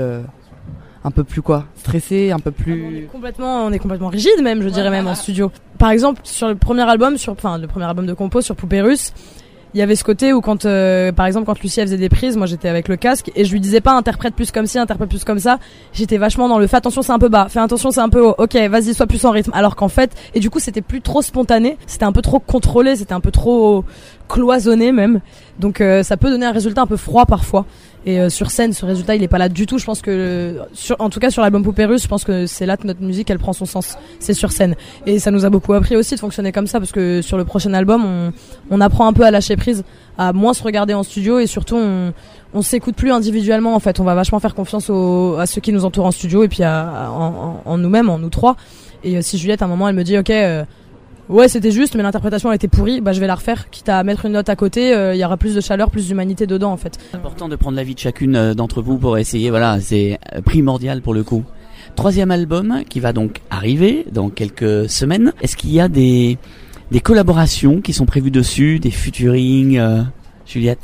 quoi, stressé, un peu plus. On est complètement rigide même, je dirais même en studio. Par exemple, sur le premier album de compo sur Poupée Russe, il y avait ce côté où quand par exemple quand Lucie elle faisait des prises, moi j'étais avec le casque et je lui disais pas interprète plus comme ci, interprète plus comme ça. J'étais vachement dans le fais attention c'est un peu bas, fais attention c'est un peu haut. OK, vas-y, sois plus en rythme. Alors qu'en fait, et du coup, c'était plus trop spontané, c'était un peu trop contrôlé, c'était un peu trop cloisonné même. Donc ça peut donner un résultat un peu froid parfois. Et sur scène, ce résultat, il est pas là du tout. Je pense que, en tout cas sur l'album Poupée Russe, je pense que c'est là que notre musique, elle prend son sens. C'est sur scène. Et ça nous a beaucoup appris aussi de fonctionner comme ça, parce que sur le prochain album, on apprend un peu à lâcher prise, à moins se regarder en studio, et surtout, on s'écoute plus individuellement. En fait, on va vachement faire confiance à ceux qui nous entourent en studio, et puis en nous-mêmes, en nous trois. Et si Juliette, à un moment, elle me dit, OK. Ouais, c'était juste, mais l'interprétation elle était pourrie, bah je vais la refaire, quitte à mettre une note à côté, il y aura plus de chaleur, plus d'humanité dedans en fait. C'est important de prendre l'avis de chacune d'entre vous pour essayer, voilà, c'est primordial pour le coup. 3e album qui va donc arriver dans quelques semaines. Est-ce qu'il y a des collaborations qui sont prévues dessus, des featuring, Juliette?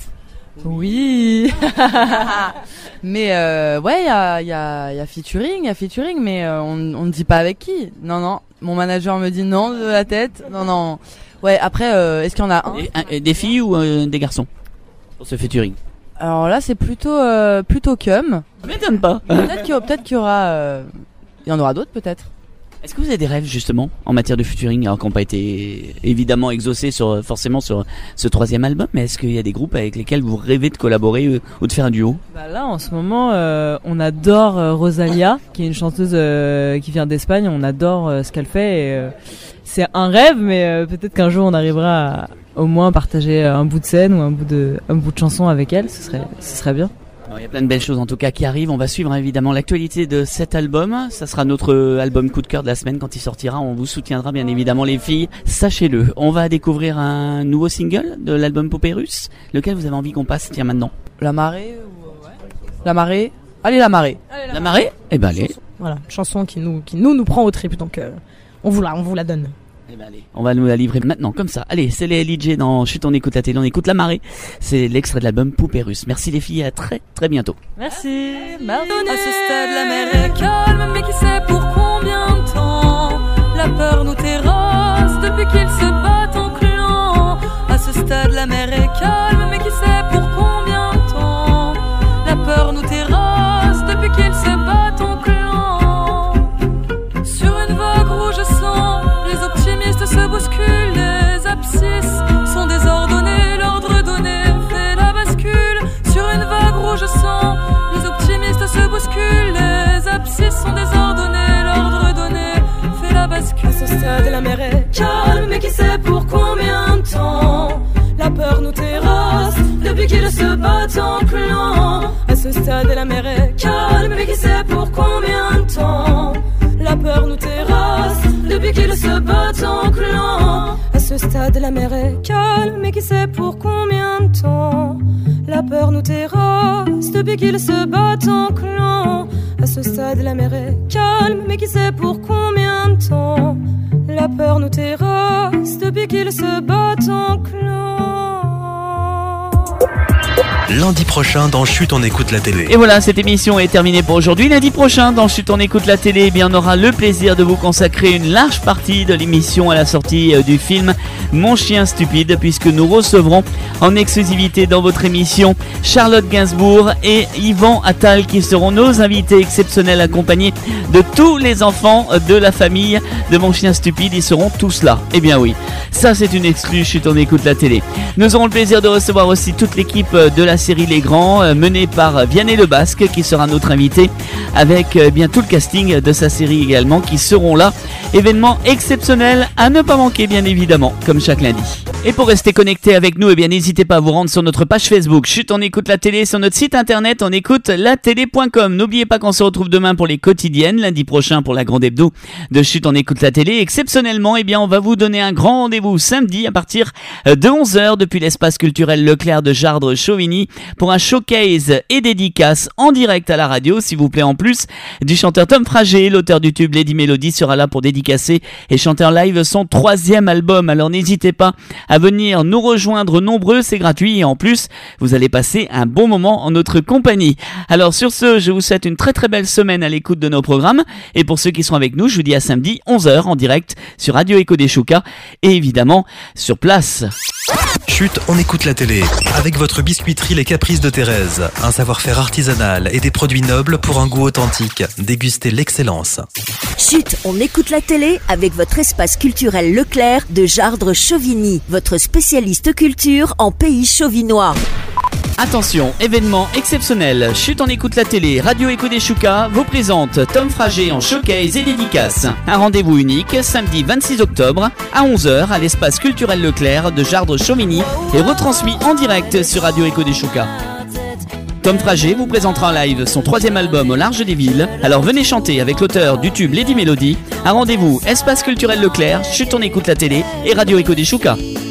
Oui. Mais ouais, il y a featuring, mais on ne dit pas avec qui. Non. Mon manager me dit non de la tête. Non. Ouais, après, est-ce qu'il y en a un des filles ou des garçons pour ce featuring? Alors là, c'est plutôt cum. Ça m'étonne pas. Peut-être qu'il y aura, il y en aura d'autres peut-être. Est-ce que vous avez des rêves justement en matière de featuring, alors qui n'ont pas été évidemment exaucés forcément sur ce 3e album, mais est-ce qu'il y a des groupes avec lesquels vous rêvez de collaborer ou de faire un duo? Bah là en ce moment on adore Rosalia, qui est une chanteuse qui vient d'Espagne. On adore ce qu'elle fait et c'est un rêve, mais peut-être qu'un jour on arrivera à au moins partager un bout de scène ou un bout de chanson avec elle. Ce serait bien. Il y a plein de belles choses en tout cas qui arrivent. On va suivre évidemment l'actualité de cet album. Ça sera notre album coup de cœur de la semaine quand il sortira. On vous soutiendra bien évidemment les filles. Sachez-le. On va découvrir un nouveau single de l'album Poupée Russe. Lequel vous avez envie qu'on passe maintenant? La marée La marée. Allez la marée. La marée. Eh ben allez. Voilà, une chanson qui nous prend au trip, donc on vous la donne. Eh ben allez, on va nous la livrer maintenant, comme ça. Allez, c'est les LIJ dans Chut, on écoute la télé, on écoute La Marée. C'est l'extrait de l'album Poupée Russe. Merci les filles, à très très bientôt. Merci. À ce stade, la mer est calme, mais qui sait pour combien de temps? La peur nous terrasse depuis qu'ils se battent en clan. À ce stade, la mer est calme, mais qui sait pour combien de temps? La peur nous terrasse depuis qu'ils se battent en clan. Sur une vague rouge sang, les optimistes se bousculent, les abscisses sont désordonnés, l'ordre donné fait la bascule. Sur une vague rouge sang, les optimistes se bousculent, les abscisses sont désordonnés, l'ordre donné se battent en clan. À ce stade la mer est calme, mais qui sait pour combien de temps. La peur nous terrasse depuis qu'ils se battent en clan. À ce stade la mer est calme, mais qui sait pour combien de temps. La peur nous terrasse depuis qu'ils se battent en clan. À ce stade la mer est calme, mais qui sait pour combien de temps. La peur nous terrasse depuis qu'ils se battent en clan. Lundi prochain dans Chut, on écoute la télé. Et voilà, cette émission est terminée pour aujourd'hui. Lundi prochain, dans Chut, on écoute la télé, eh bien, on aura le plaisir de vous consacrer une large partie de l'émission à la sortie du film Mon chien stupide, puisque nous recevrons en exclusivité dans votre émission Charlotte Gainsbourg et Yvan Attal, qui seront nos invités exceptionnels accompagnés de tous les enfants de la famille de Mon chien stupide. Ils seront tous là. Eh bien oui, ça c'est une exclue Chut, on écoute la télé. Nous aurons le plaisir de recevoir aussi toute l'équipe de la série Les Grands, menée par Vianney Le Basque, qui sera notre invité, avec bien tout le casting de sa série également qui seront là. Événement exceptionnel à ne pas manquer, bien évidemment, comme chaque lundi. Et pour rester connecté avec nous, eh bien n'hésitez pas à vous rendre sur notre page Facebook Chut, on écoute la télé, sur notre site internet on écoute latélé.com. N'oubliez pas qu'on se retrouve demain pour les quotidiennes, lundi prochain pour la grande hebdo de Chut, on écoute la télé. Exceptionnellement, eh bien on va vous donner un grand rendez-vous samedi à partir de 11h depuis l'espace culturel Leclerc de Jardres-Chauvigny pour un showcase et dédicace en direct à la radio, s'il vous plaît, en plus du chanteur Tom Frager, l'auteur du tube Lady Melody, sera là pour dédicacer et chanter en live son 3e album. Alors n'hésitez pas à venir nous rejoindre nombreux, c'est gratuit et en plus vous allez passer un bon moment en notre compagnie. Alors sur ce, je vous souhaite une très très belle semaine à l'écoute de nos programmes et pour ceux qui sont avec nous, je vous dis à samedi 11h en direct sur Radio Echo des Choucas et évidemment sur place. Chut, on écoute la télé. Avec votre biscuiterie Les Caprices de Thérèse. Un savoir-faire artisanal et des produits nobles pour un goût authentique. Dégustez l'excellence. Chut, on écoute la télé avec votre espace culturel Leclerc de Jardres-Chauvigny. Votre spécialiste culture en pays chauvinois. Attention, événement exceptionnel. Chut, on écoute la télé. Radio Echo des Choucas vous présente Tom Frager en showcase et dédicace. Un rendez-vous unique, samedi 26 octobre à 11h à l'espace culturel Leclerc de Jardres-Chauvigny et retransmis en direct sur Radio Echo des Choucas. Tom Frager vous présentera en live son 3e album Au large des villes. Alors venez chanter avec l'auteur du tube Lady Melody. Un rendez-vous espace culturel Leclerc, Chut, on écoute la télé et Radio Echo des Choucas.